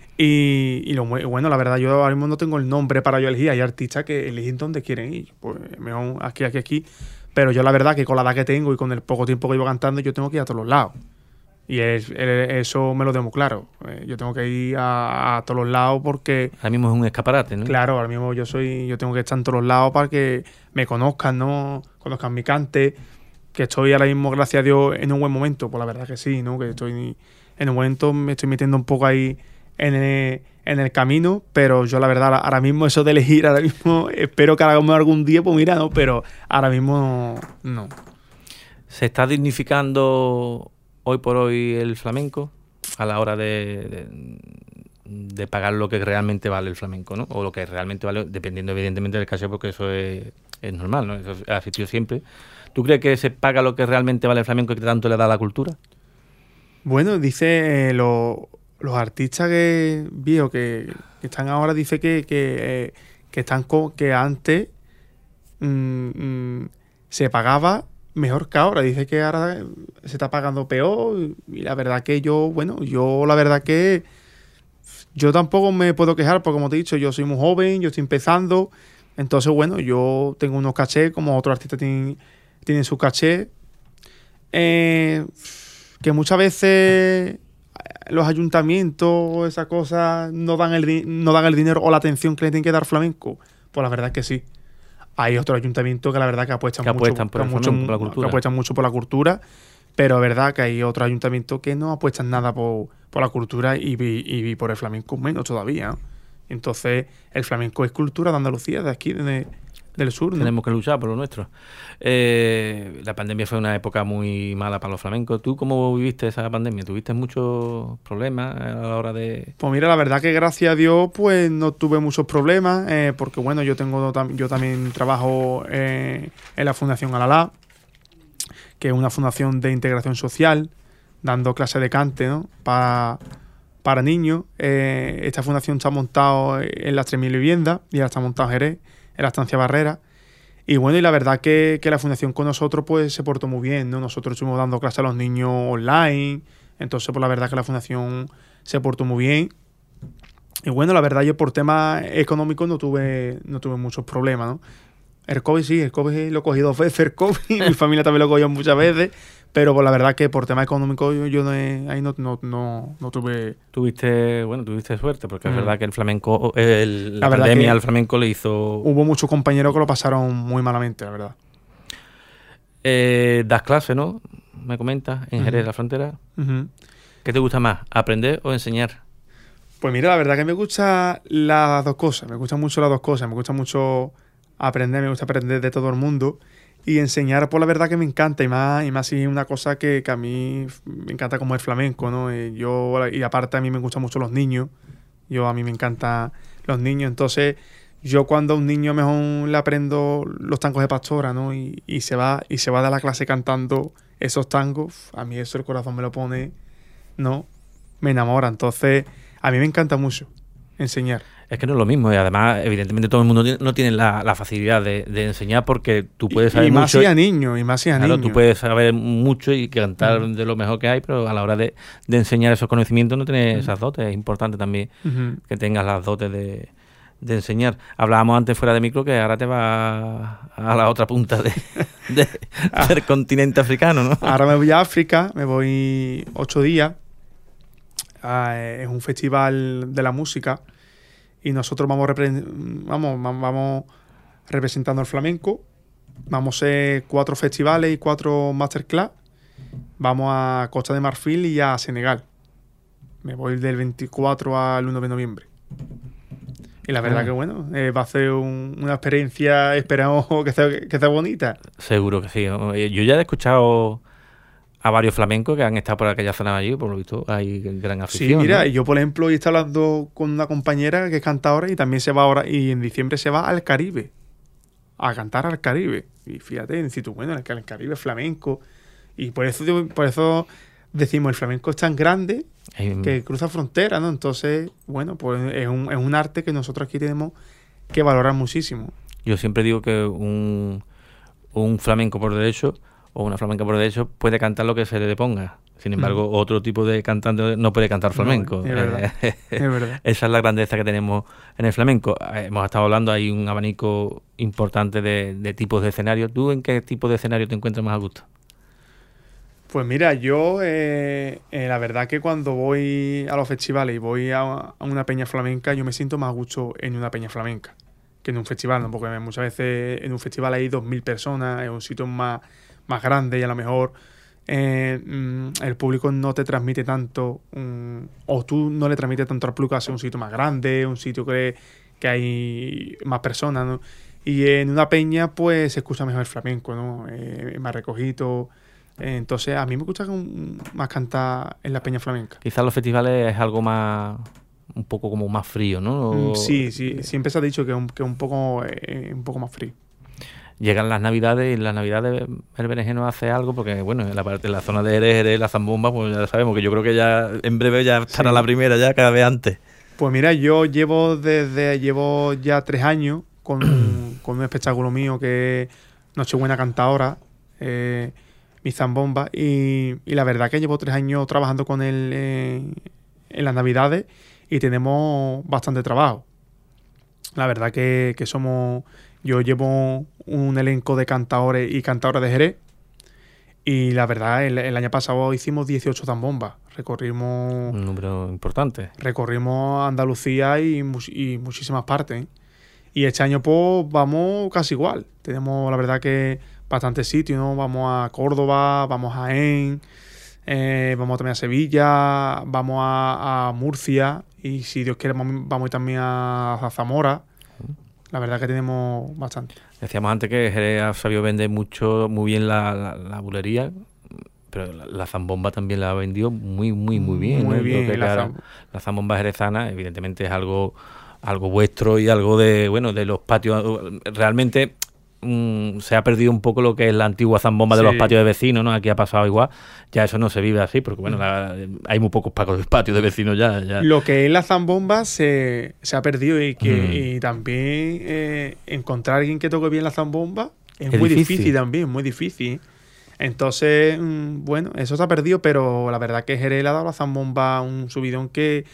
Y, y lo mu- bueno, la verdad yo ahora mismo no tengo el nombre para yo elegir. Hay artistas que eligen dónde quieren ir. Pues mejor aquí, aquí, aquí. Pero yo la verdad que con la edad que tengo y con el poco tiempo que llevo cantando, yo tengo que ir a todos los lados. Y es- es- eso me lo tengo claro. Eh, yo tengo que ir a, a todos los lados porque... Ahora mismo es un escaparate, ¿no? Claro, ahora mismo yo soy, yo tengo que estar en todos los lados para que me conozcan, ¿no? Conozcan mi cante, que estoy ahora mismo, gracias a Dios, en un buen momento, pues la verdad que sí, ¿no? Que estoy en un momento, me estoy metiendo un poco ahí en el, en el camino, pero yo la verdad ahora mismo eso de elegir, ahora mismo espero que hagamos algún día, pues mira, no, pero ahora mismo no. ¿Se está dignificando hoy por hoy el flamenco a la hora de, de, de pagar lo que realmente vale el flamenco, ¿no? O lo que realmente vale, dependiendo evidentemente del caso, porque eso es, es normal, ¿no? Eso ha existido siempre. ¿Tú crees que se paga lo que realmente vale el flamenco y que tanto le da a la cultura? Bueno, dice eh, lo, los artistas que viejos que, que están ahora, dice que, que, eh, que están co- que antes mm, mm, se pagaba mejor que ahora. Dice que ahora se está pagando peor y la verdad que yo, bueno, yo la verdad que yo tampoco me puedo quejar porque como te he dicho, yo soy muy joven, yo estoy empezando, entonces bueno, yo tengo unos cachés como otros artistas tienen, tienen su caché, eh, que muchas veces los ayuntamientos, esas cosas, no dan el, di- no dan el dinero o la atención que le tienen que dar flamenco. Pues la verdad es que sí. Hay otros ayuntamientos que la verdad que apuestan, Que mucho, apuestan por que el mucho- flamenco, por la cultura. que apuestan mucho por la cultura, pero es verdad que hay otros ayuntamientos que no apuestan nada por, por la cultura y, y, y por el flamenco menos todavía, ¿no? Entonces, el flamenco es cultura de Andalucía, de aquí, de, del sur, ¿no? Tenemos que luchar por lo nuestro. Eh, la pandemia fue una época muy mala para los flamencos. ¿Tú cómo viviste esa pandemia? ¿Tuviste muchos problemas a la hora de...? Pues mira, la verdad que gracias a Dios pues no tuve muchos problemas, eh, porque bueno, yo tengo tam- yo también trabajo eh, en la Fundación Alalá, que es una fundación de integración social, dando clases de cante, ¿no? para, para niños. Eh, esta fundación está montado en las tres mil viviendas y ahora está montado en Jerez, en la estancia Barrera. Y bueno, y la verdad que, que la fundación con nosotros pues se portó muy bien, ¿no? Nosotros estuvimos dando clases a los niños online, entonces pues la verdad que la fundación se portó muy bien. Y bueno, la verdad yo por temas económicos no tuve, no tuve muchos problemas, ¿no? El COVID sí, el COVID lo cogí dos veces, el COVID, mi familia también lo cogió muchas veces, pero pues la verdad que por temas económicos yo, yo no he- ahí no, no, no, no tuve... Tuviste, bueno, tuviste suerte, porque es Mm. verdad que el flamenco, el- la, La verdad pandemia que- al flamenco le hizo... Hubo muchos compañeros que lo pasaron muy malamente, la verdad. Eh, das clases, ¿no? Me comentas, en Jerez de la Frontera. Ujú. ¿Qué te gusta más, aprender o enseñar? Pues mira, la verdad que me gusta las dos cosas, me gustan mucho las dos cosas, me gusta mucho aprender, me gusta aprender de todo el mundo y enseñar, pues la verdad que me encanta y más, y más si es una cosa que, que a mí me encanta como el flamenco, ¿no? Y yo, y aparte a mí me gustan mucho los niños, yo a mí me encantan los niños, entonces yo cuando a un niño mejor le aprendo los tangos de Pastora, ¿no? Y, y se va y se va de la clase cantando esos tangos, a mí eso el corazón me lo pone, ¿no? Me enamora, entonces a mí me encanta mucho enseñar. Es que no es lo mismo y además, evidentemente, todo el mundo tiene- no tiene la, la facilidad de, de enseñar porque tú puedes Y, saber y más mucho. si a niños, y más si a Claro, niños. tú puedes saber mucho y cantar de lo mejor que hay, pero a la hora de, de enseñar esos conocimientos no tienes esas dotes. Es importante también Ujú. que tengas las dotes de, de enseñar. Hablábamos antes fuera de micro que ahora te vas a la otra punta de, de- del continente africano, ¿no? Ahora me voy a África, me voy ocho días. Ah, es un festival de la música y nosotros vamos, repre- vamos, va- vamos representando el flamenco. Vamos a hacer cuatro festivales y cuatro masterclass. Vamos a Costa de Marfil y a Senegal. Me voy del veinticuatro al uno de noviembre. Y la verdad Ah. que bueno, eh, va a ser un- una experiencia, esperamos que sea, que sea bonita. Seguro que sí. ¿no? Yo ya he escuchado a varios flamencos que han estado por aquella zona allí, por lo visto hay gran afición. Sí, mira, ¿no? yo por ejemplo hoy estoy hablando con una compañera que es cantadora y también se va ahora, y en diciembre se va al Caribe, a cantar al Caribe. Y fíjate, en situ, bueno, el, el Caribe flamenco. Y por eso, digo- por eso decimos, el flamenco es tan grande Hay- que cruza fronteras, ¿no? Entonces, bueno, pues es un, es un arte que nosotros aquí tenemos que valorar muchísimo. Yo siempre digo que un, un flamenco por derecho o una flamenca por derecho puede cantar lo que se le ponga. Sin embargo, Mm. otro tipo de cantante no puede cantar flamenco. No, es verdad, es verdad. Esa es la grandeza que tenemos en el flamenco. Eh, Hemos estado hablando, hay un abanico importante de, de tipos de escenarios. ¿Tú en qué tipo de escenario te encuentras más a gusto? Pues mira, yo eh, eh, la verdad que cuando voy a los festivales y voy a, a una peña flamenca, yo me siento más a gusto en una peña flamenca que en un festival, ¿no? Porque muchas veces en un festival hay dos mil personas, es un sitio más, más grande y a lo mejor eh, mm, el público no te transmite tanto, um, o tú no le transmites tanto al público hacia un sitio más grande, un sitio que, que hay más personas, ¿no? Y en una peña, pues se escucha mejor el flamenco, ¿no? Eh, más recogido. Eh, entonces, a mí me gusta más cantar en la peña flamenca. Quizás los festivales es algo más, un poco como más frío, ¿no? O... Sí, sí, siempre se ha dicho que es un, que un, poco, eh, un poco más frío. Llegan las navidades y en las navidades el berenjeno hace algo porque, bueno, en la parte en la zona de Jerez, Jerez, la zambomba, pues ya sabemos que yo creo que ya en breve ya estará sí. La primera ya cada vez antes. Pues mira, yo llevo desde llevo ya tres años con, con un espectáculo mío que es Nochebuena Cantadora, eh, mi zambomba, y, y la verdad que llevo tres años trabajando con él eh, en las navidades y tenemos bastante trabajo. La verdad que, que somos... Yo llevo un elenco de cantadores y cantadoras de Jerez y la verdad el, el año pasado hicimos dieciocho zambombas. Recorrimos... Un número importante. Recorrimos Andalucía y, y muchísimas partes. ¿eh? Y este año pues vamos casi igual. Tenemos la verdad que bastantes sitios, ¿no? Vamos a Córdoba, vamos a Jaén, eh, vamos también a Sevilla, vamos a, a Murcia y si Dios quiere vamos, vamos también a, a Zamora. La verdad que tenemos bastante. Decíamos antes que Jerez ha sabido vender mucho, muy bien la, la, la bulería, pero la, la zambomba también la ha vendido muy, muy, muy bien. Muy ¿no? bien. Que La, la, zam... la zambomba jerezana, evidentemente, es algo, algo vuestro y algo de, bueno, de los patios. Realmente mmm, se ha perdido un poco lo que es la antigua zambomba sí. de los patios de vecinos, ¿no? Aquí ha pasado igual. Ya eso no se vive así, porque bueno, la, hay muy pocos patios de vecinos ya, ya. Lo que es la zambomba se, se ha perdido y que mm. y también eh, encontrar a alguien que toque bien la zambomba es, es muy difícil. difícil también, muy difícil. Entonces, mmm, bueno, eso se ha perdido, pero la verdad que Jerez le ha dado a la zambomba un subidón que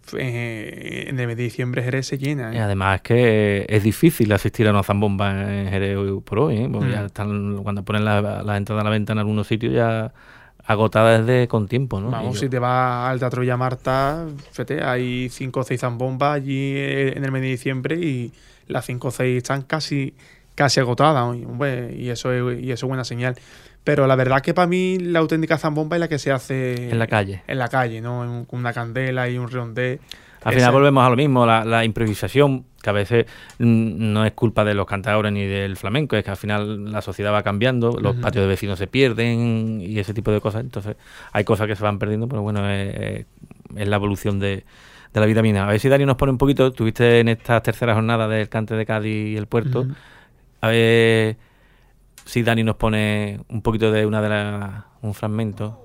eh, en el mes de diciembre Jerez se llena. ¿eh? Y además es que es difícil asistir a una zambomba en Jerez hoy por hoy, ¿eh? Porque mm. ya están, cuando ponen las la entradas a la venta en algunos sitios ya agotada desde con tiempo, ¿no? Vamos, yo... si te vas al Teatro Villa Marta, fíjate, hay cinco o seis zambombas allí en el mes de diciembre y las cinco o seis están casi, casi agotadas, hombre, y eso es, y eso es buena señal. Pero la verdad que para mí la auténtica zambomba es la que se hace en la calle, en la calle, ¿no? Con una candela y un redondé. Al final volvemos a lo mismo, la, la improvisación, que a veces no es culpa de los cantadores ni del flamenco, es que al final la sociedad va cambiando, los uh-huh. patios de vecinos se pierden y ese tipo de cosas. Entonces hay cosas que se van perdiendo, pero bueno, es, es la evolución de, de la vida mía. A ver si Dani nos pone un poquito, estuviste en esta tercera jornada del Cante de Cádiz y el Puerto, uh-huh. a ver si Dani nos pone un poquito de una de las, un fragmento.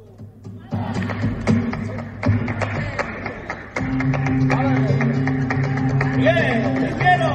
¡Bien! ¡Te quiero!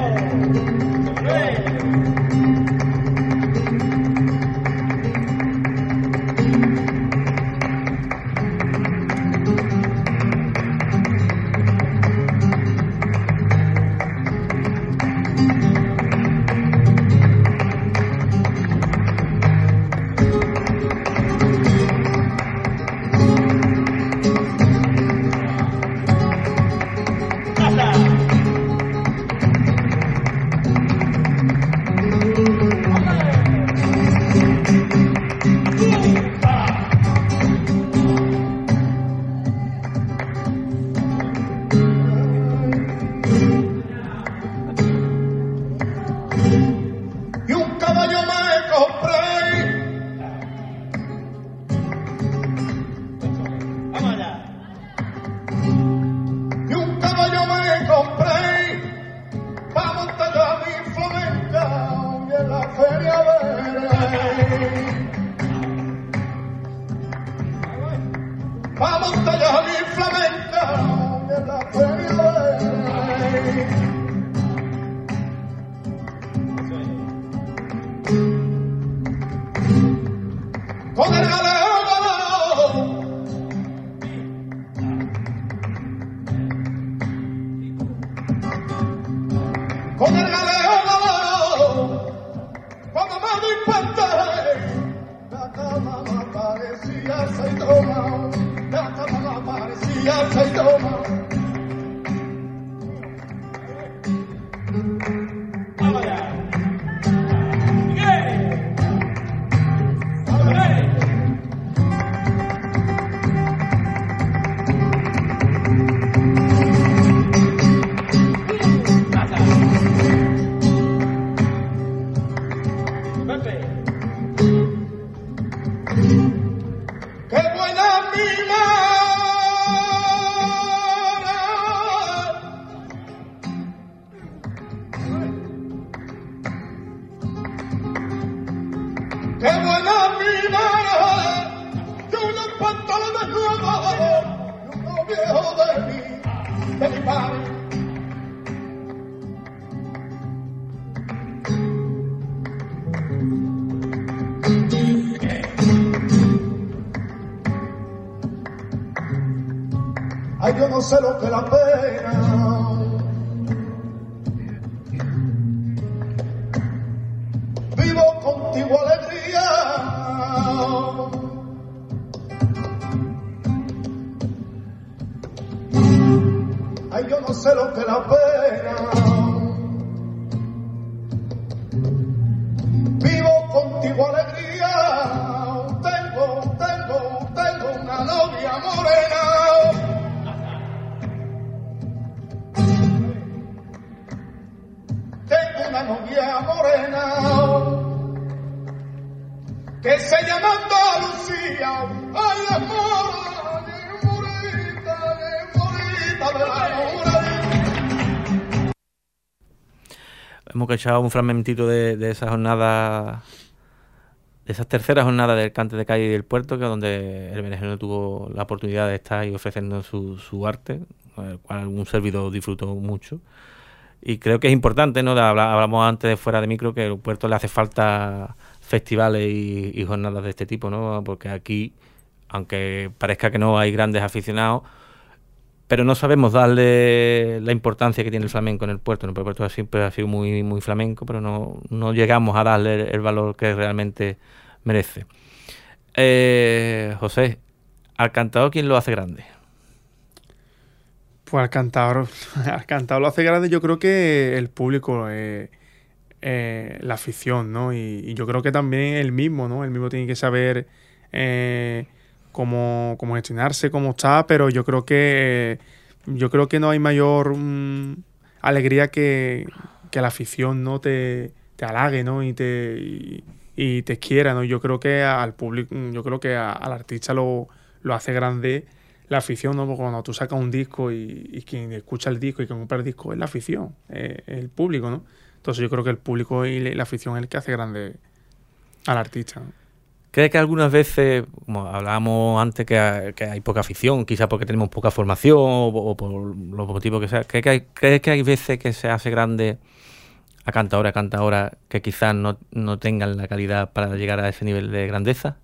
Fuerte. ¡Qué buena mi mara! ¡Qué buena mi mara! Yo unos pantalones nuevos y unos viejos de mí, de mi padre. Ay, yo no sé lo que es la pena. Vivo contigo alegría. Ay, yo no sé lo que es la pena. Vivo contigo alegría. Tengo, tengo, tengo una novia morena. Una novia morena que se llama Andalucía. Ay, la mora, ni morita, ni morita de la mora. Hemos echado un fragmentito de, de esa jornada, de esas terceras jornadas del Cante de Calle y del Puerto, que es donde el Berenjenero tuvo la oportunidad de estar y ofrecernos su, su arte, el cual algún servidor disfrutó mucho. Y creo que es importante, ¿no? Hablamos antes de fuera de micro que al puerto le hace falta festivales y, y jornadas de este tipo, ¿no? Porque aquí, aunque parezca que no hay grandes aficionados, pero no sabemos darle la importancia que tiene el flamenco en el puerto, ¿no? Porque el puerto siempre ha sido muy, muy flamenco, pero no, no llegamos a darle el valor que realmente merece. Eh, José, ¿al cantador quién lo hace grande? Pues al cantador, al cantador lo hace grande, yo creo que el público, eh, eh, la afición, ¿no? Y, y yo creo que también el mismo, ¿no? El mismo tiene que saber eh, cómo, cómo gestionarse, cómo está, pero yo creo que yo creo que no hay mayor um, alegría que, que la afición, ¿no? Te, te halague, ¿no? Y te y, y te quiera, ¿no? Yo creo que al público, yo creo que a, al artista lo, lo hace grande la afición, ¿no? Porque cuando tú sacas un disco y, y quien escucha el disco y quien compra el disco es la afición, eh, el público, ¿no? Entonces yo creo que el público y la afición es el que hace grande al artista, ¿no? ¿Crees que algunas veces, como hablábamos antes, que hay, que hay poca afición, quizás porque tenemos poca formación o, o por los motivos que sea, ¿crees que, hay, ¿crees que hay veces que se hace grande a cantadora, a cantadora que quizás no, no tengan la calidad para llegar a ese nivel de grandeza?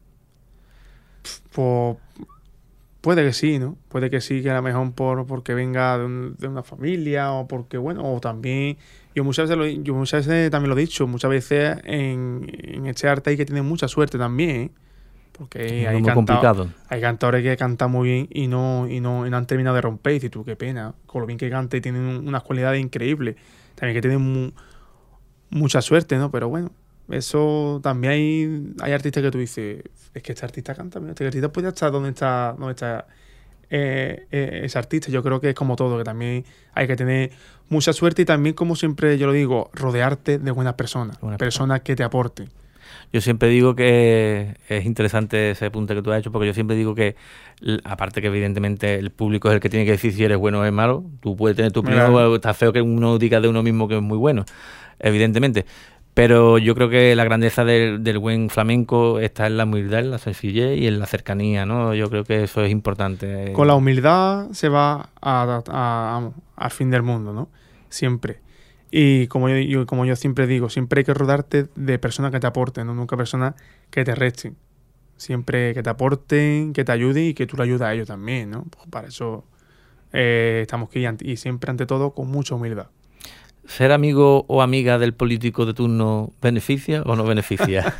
Pues puede que sí, ¿no? Puede que sí, que a lo mejor por, porque venga de, un, de una familia o porque, bueno, o también, yo muchas veces, lo, yo muchas veces también lo he dicho, muchas veces en, en este arte hay que tener mucha suerte también, ¿eh? Porque hay, canta, hay cantadores que cantan muy bien y no, y no, y no han terminado de romper, y dices tú, qué pena, con lo bien que canta y tienen unas cualidades increíbles, también hay que tener mu, mucha suerte, ¿no? Pero bueno, eso también hay, hay artistas que tú dices, es que este artista canta, este artista puede estar donde está, donde está eh, eh, ese artista. Yo creo que es como todo, que también hay que tener mucha suerte y también, como siempre yo lo digo, rodearte de buenas personas, buenas personas que te aporten. Yo siempre digo que es interesante ese punto que tú has hecho, porque yo siempre digo que, aparte que evidentemente el público es el que tiene que decir si eres bueno o eres malo, tú puedes tener tu opinión, claro. Está feo que uno diga de uno mismo que es muy bueno, evidentemente. Pero yo creo que la grandeza del, del buen flamenco está en la humildad, en la sencillez y en la cercanía, ¿no? Yo creo que eso es importante. Con la humildad se va a, a, a, al fin del mundo, ¿no? Siempre. Y como yo, yo, como yo siempre digo, siempre hay que rodearte de personas que te aporten, ¿no? Nunca personas que te resten. Siempre que te aporten, que te ayuden y que tú le ayudes a ellos también, ¿no? Pues para eso eh, estamos aquí y siempre, ante todo, con mucha humildad. ¿Ser amigo o amiga del político de turno beneficia o no beneficia?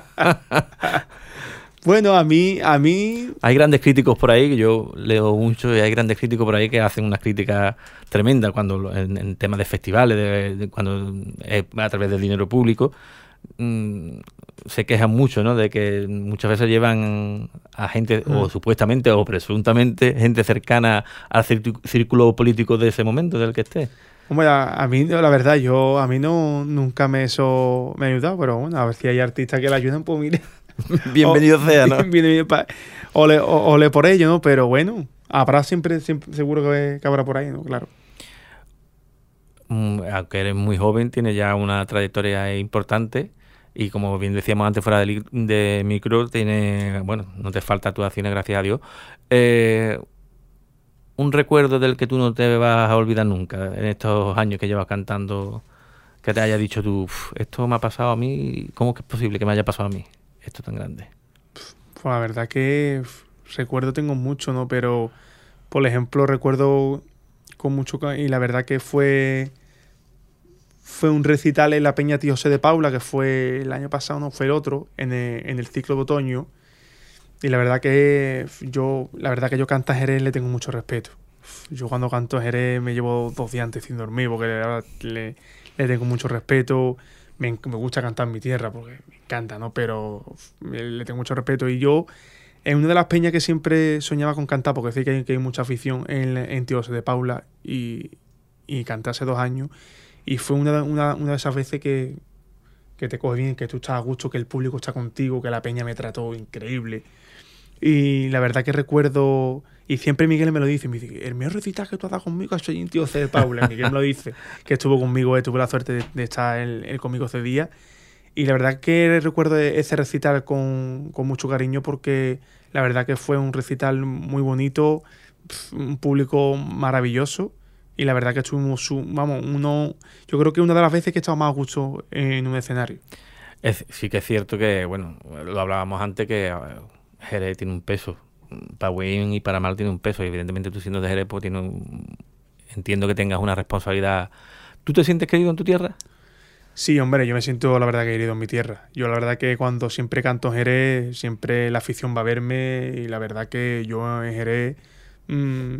Bueno, a mí, a mí... Hay grandes críticos por ahí, que yo leo mucho, y hay grandes críticos por ahí que hacen unas críticas tremendas cuando en, en temas de festivales, de, de, cuando es a través del dinero público, mmm, se quejan mucho, ¿no? De que muchas veces llevan a gente, mm. o supuestamente o presuntamente, gente cercana al círculo político de ese momento, del que esté. Hombre, a, a mí, la verdad, yo a mí no nunca me eso me ha ayudado, pero bueno, a ver si hay artistas que le ayuden, pues mira. Bienvenido o, sea, ¿no? Bienvenido pa, ole, o, ole por ello, ¿no? Pero bueno, habrá siempre, siempre seguro que, que habrá por ahí, ¿no? Claro. Mm, aunque eres muy joven, tienes ya una trayectoria importante y como bien decíamos antes fuera de, de micro, tiene, bueno, no te falta actuaciones, gracias a Dios. Eh, un recuerdo del que tú no te vas a olvidar nunca en estos años que llevas cantando, que te haya dicho tú, esto me ha pasado a mí, ¿cómo que es posible que me haya pasado a mí esto tan grande? Pues la verdad que recuerdo tengo mucho, ¿no? Pero, por ejemplo, recuerdo con mucho... Y la verdad que fue... Fue un recital en la Peña Tío José de Paula, que fue el año pasado, no, fue el otro, en el, en el ciclo de otoño. Y la verdad que yo, la verdad que yo canto a Jerez le tengo mucho respeto. Yo cuando canto a Jerez me llevo dos días antes sin dormir, porque le, le, le tengo mucho respeto. Me, me gusta cantar en mi tierra, porque me encanta, ¿no? Pero le tengo mucho respeto. Y yo, en una de las peñas que siempre soñaba con cantar, porque sé que hay, que hay mucha afición en, en Tío José de Paula, y, y canté hace dos años. Y fue una, una, una de esas veces que, que te coge bien, que tú estás a gusto, que el público está contigo, que la peña me trató increíble. Y la verdad que recuerdo, y siempre Miguel me lo dice, me dice, el mejor recital que tú has dado conmigo es en Tío José de Paula. Miguel me lo dice, que estuvo conmigo, tuve la suerte de, de estar él, él conmigo ese día. Y la verdad que recuerdo ese recital con, con mucho cariño, porque la verdad que fue un recital muy bonito, un público maravilloso. Y la verdad que estuvimos, vamos, uno, yo creo que una de las veces que he estado más a gusto en un escenario. Es, sí que es cierto que, bueno, lo hablábamos antes, que Jerez tiene un peso. Para bien y para mal tiene un peso. Y evidentemente tú siendo de Jerez, pues tiene un, entiendo que tengas una responsabilidad. ¿Tú te sientes querido en tu tierra? Sí, hombre, yo me siento la verdad que querido en mi tierra. Yo la verdad que cuando siempre canto en Jerez, siempre la afición va a verme. Y la verdad que yo en Jerez... Mmm,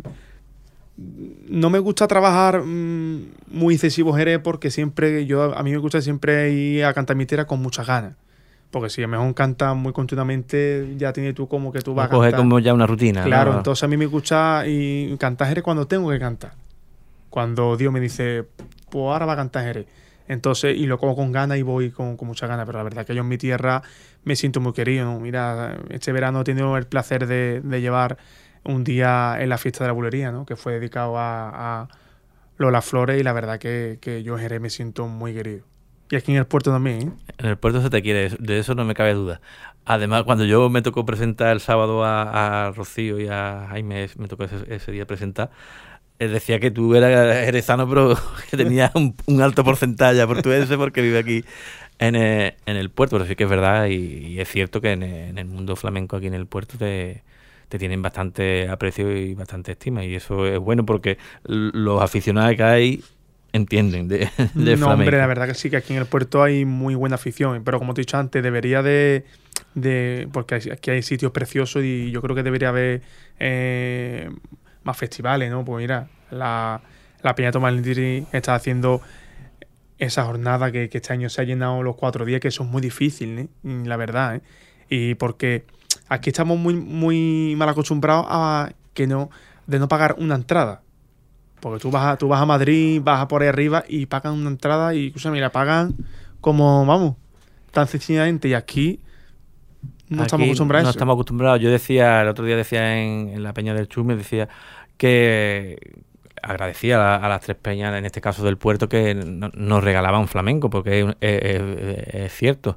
no me gusta trabajar mmm, muy excesivo Jerez, porque siempre yo a mí me gusta siempre ir a cantar mi tierra con muchas ganas, porque si a lo mejor cantas muy continuamente ya tienes tú como que tú vas a coge cantar como ya una rutina, claro, ¿no? entonces a mí me gusta y cantar Jerez cuando tengo que cantar, cuando Dios me dice pues ahora va a cantar Jerez, entonces y lo como con ganas y voy con, con muchas ganas, pero la verdad que yo en mi tierra me siento muy querido, ¿no? Mira, este verano he tenido el placer de, de llevar un día en la fiesta de la bulería, ¿no? Que fue dedicado a, a Lola Flores, y la verdad que, que yo en Jerez me siento muy querido. Y aquí en el puerto también, ¿eh? En el puerto se te quiere, de eso no me cabe duda. Además, cuando yo me tocó presentar el sábado a, a Rocío y a Jaime, me tocó ese, ese día presentar, él decía que tú eras jerezano, pero que tenías un, un alto porcentaje portuense porque vive aquí en el, en el puerto. Pero sí que es verdad y, y es cierto que en el, en el mundo flamenco aquí en el puerto te... te tienen bastante aprecio y bastante estima, y eso es bueno porque los aficionados que hay entienden de, de no, flamenco. Hombre, la verdad que sí, que aquí en el puerto hay muy buena afición, pero como te he dicho antes, debería de... de porque aquí hay sitios preciosos y yo creo que debería haber eh, más festivales, ¿no? Pues mira, la, la Peña Tomás Lindiri está haciendo esa jornada que, que este año se ha llenado los cuatro días, que eso es muy difícil, ¿eh? La verdad, ¿eh? Y porque... aquí estamos muy, muy mal acostumbrados a que no, de no pagar una entrada. Porque tú vas a, tú vas a Madrid, vas a por ahí arriba y pagan una entrada y, escúchame, la pagan como, vamos, tan sencillamente. Y aquí no aquí estamos acostumbrados a no eso. No estamos acostumbrados. Yo decía, el otro día decía en, en la Peña del Chume, decía que agradecía a, a las tres peñas, en este caso del puerto, que no, nos regalaban flamenco, porque es, es, es, es cierto.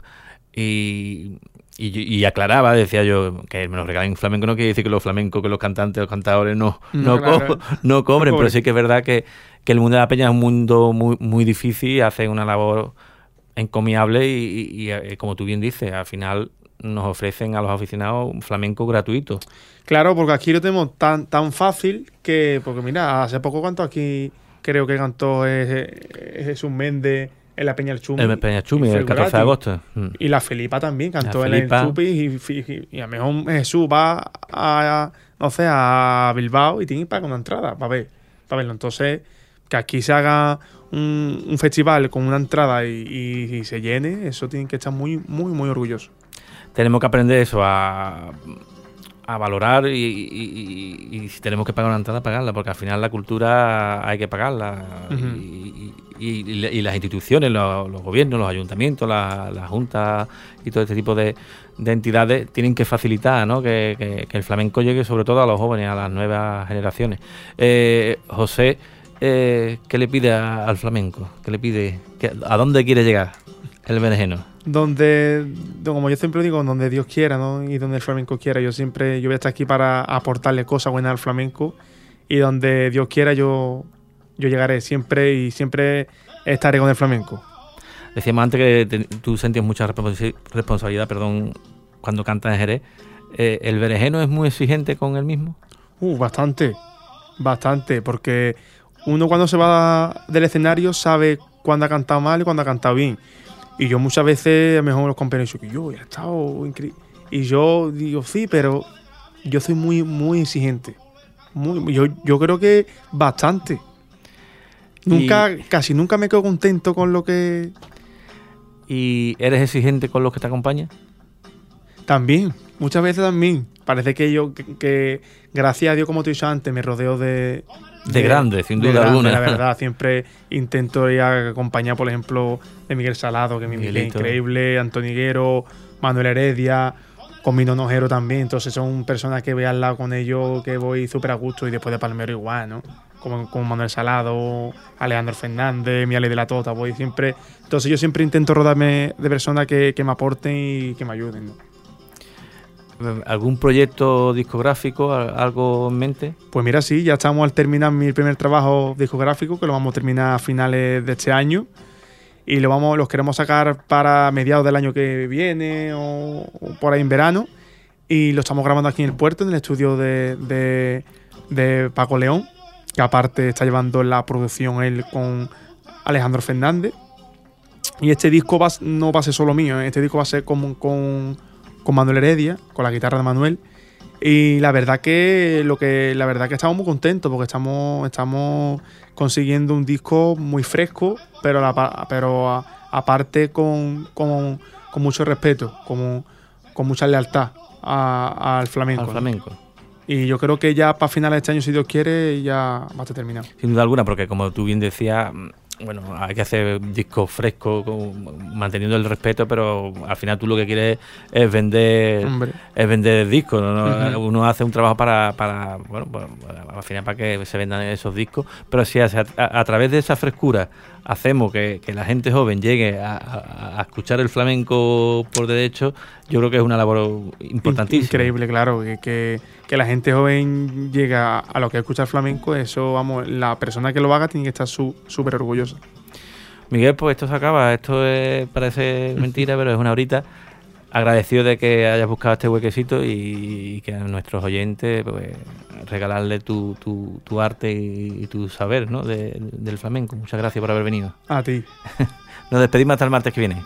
Y... Y, y aclaraba, decía yo, que me lo regalen flamenco no quiere decir que los flamencos, que los cantantes, los cantadores no, no, no, claro, co- no cobren, no pero sí que es verdad que, que el mundo de la peña es un mundo muy, muy difícil, hace una labor encomiable y, y, y como tú bien dices, al final nos ofrecen a los aficionados un flamenco gratuito. Claro, porque aquí lo tenemos tan, tan fácil que, porque mira, hace poco canto aquí, creo que cantó Jesús Méndez en la Peña del Chumi. El Peña del Chumi, el catorce de agosto. Y la Felipa también cantó en el Chupi. Y, y, y a lo mejor Jesús va a, a, no sé, a Bilbao y tiene que pagar una entrada para ver, para verlo. Entonces, que aquí se haga un, un festival con una entrada y, y, y se llene, eso tienen que estar muy, muy, muy orgullosos. Tenemos que aprender eso, a, a valorar y, y, y, y si tenemos que pagar una entrada, pagarla, porque al final la cultura hay que pagarla. Uh-huh. y, y, y, y las instituciones, los, los gobiernos, los ayuntamientos, las la juntas y todo este tipo de, de entidades tienen que facilitar, ¿no? que, que, que el flamenco llegue sobre todo a los jóvenes, a las nuevas generaciones. Eh, José, eh, ¿qué le pide a, al flamenco? ¿Qué le pide? ¿Qué, ¿A dónde quiere llegar el berenjeno? Donde, como yo siempre digo, donde Dios quiera, ¿no? Y donde el flamenco quiera. Yo siempre yo voy a estar aquí para aportarle cosas buenas al flamenco, y donde Dios quiera yo, yo llegaré siempre y siempre estaré con el flamenco. Decíamos antes que te, tú sentías mucha responsi- responsabilidad perdón, cuando cantas en Jerez. Eh, ¿El berenjeno es muy exigente con él mismo? Uh, bastante, bastante, porque uno cuando se va del escenario sabe cuándo ha cantado mal y cuándo ha cantado bien. Y yo muchas veces, a lo mejor los compañeros dicen que yo he estado increíble. Y yo digo, sí, pero yo soy muy, muy exigente. Muy, yo, yo creo que bastante. Nunca, y... casi nunca me quedo contento con lo que... ¿Y eres exigente con los que te acompañan? También, muchas veces también. Parece que yo, que, que gracias a Dios, como te he dicho antes, me rodeo de... De, de grande, sin duda grande, alguna. La verdad, siempre intento ir a acompañar, por ejemplo, de Miguel Salado, que mi es increíble, Antonio Higuero, Manuel Heredia, con Mino Nojero también. Entonces son personas que voy al lado con ellos, que voy súper a gusto, y después de Palmero igual, ¿no? Como, como Manuel Salado, Alejandro Fernández, Miale de la Tota, voy siempre. Entonces yo siempre intento rodarme de personas que, que me aporten y que me ayuden, ¿no? ¿Algún proyecto discográfico, algo en mente? Pues mira, sí, ya estamos al terminar mi primer trabajo discográfico, que lo vamos a terminar a finales de este año, y lo vamos, los queremos sacar para mediados del año que viene o, o por ahí en verano, y lo estamos grabando aquí en el puerto, en el estudio de, de, de Paco León, que aparte está llevando la producción él con Alejandro Fernández. Y este disco va, no va a ser solo mío, este disco va a ser con... con con Manuel Heredia, con la guitarra de Manuel, y la verdad que lo que la verdad que estamos muy contentos porque estamos estamos consiguiendo un disco muy fresco, pero la, pero a, aparte con, con, con mucho respeto, con, con mucha lealtad a, al flamenco. Al flamenco. ¿No? Y yo creo que ya para finales de este año, si Dios quiere, ya va a estar terminado. Sin duda alguna, porque como tú bien decías, bueno, hay que hacer discos frescos, manteniendo el respeto, pero al final tú lo que quieres es vender Hombre. es vender discos, ¿no? Uh-huh. Uno hace un trabajo para, para bueno, pues, al final para que se vendan esos discos, pero si a, a, a través de esa frescura hacemos que, que la gente joven llegue a, a, a escuchar el flamenco por derecho, yo creo que es una labor importantísima. Increíble, claro, que, que, que la gente joven llegue a, a lo que es escuchar flamenco, eso, vamos, la persona que lo haga tiene que estar súper orgullosa. Miguel, pues esto se acaba, esto es, parece mentira, pero es una horita. Agradecido de que hayas buscado este huequecito y, y que a nuestros oyentes pues, regalarle tu, tu, tu arte y, y tu saber, ¿no? de, del flamenco. Muchas gracias por haber venido. A ti. Nos despedimos hasta el martes que viene.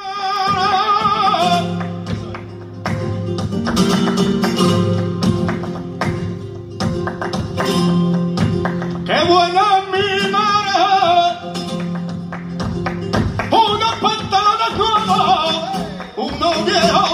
¡Qué buena mi madre! Una pantalones nuevos, unos viejos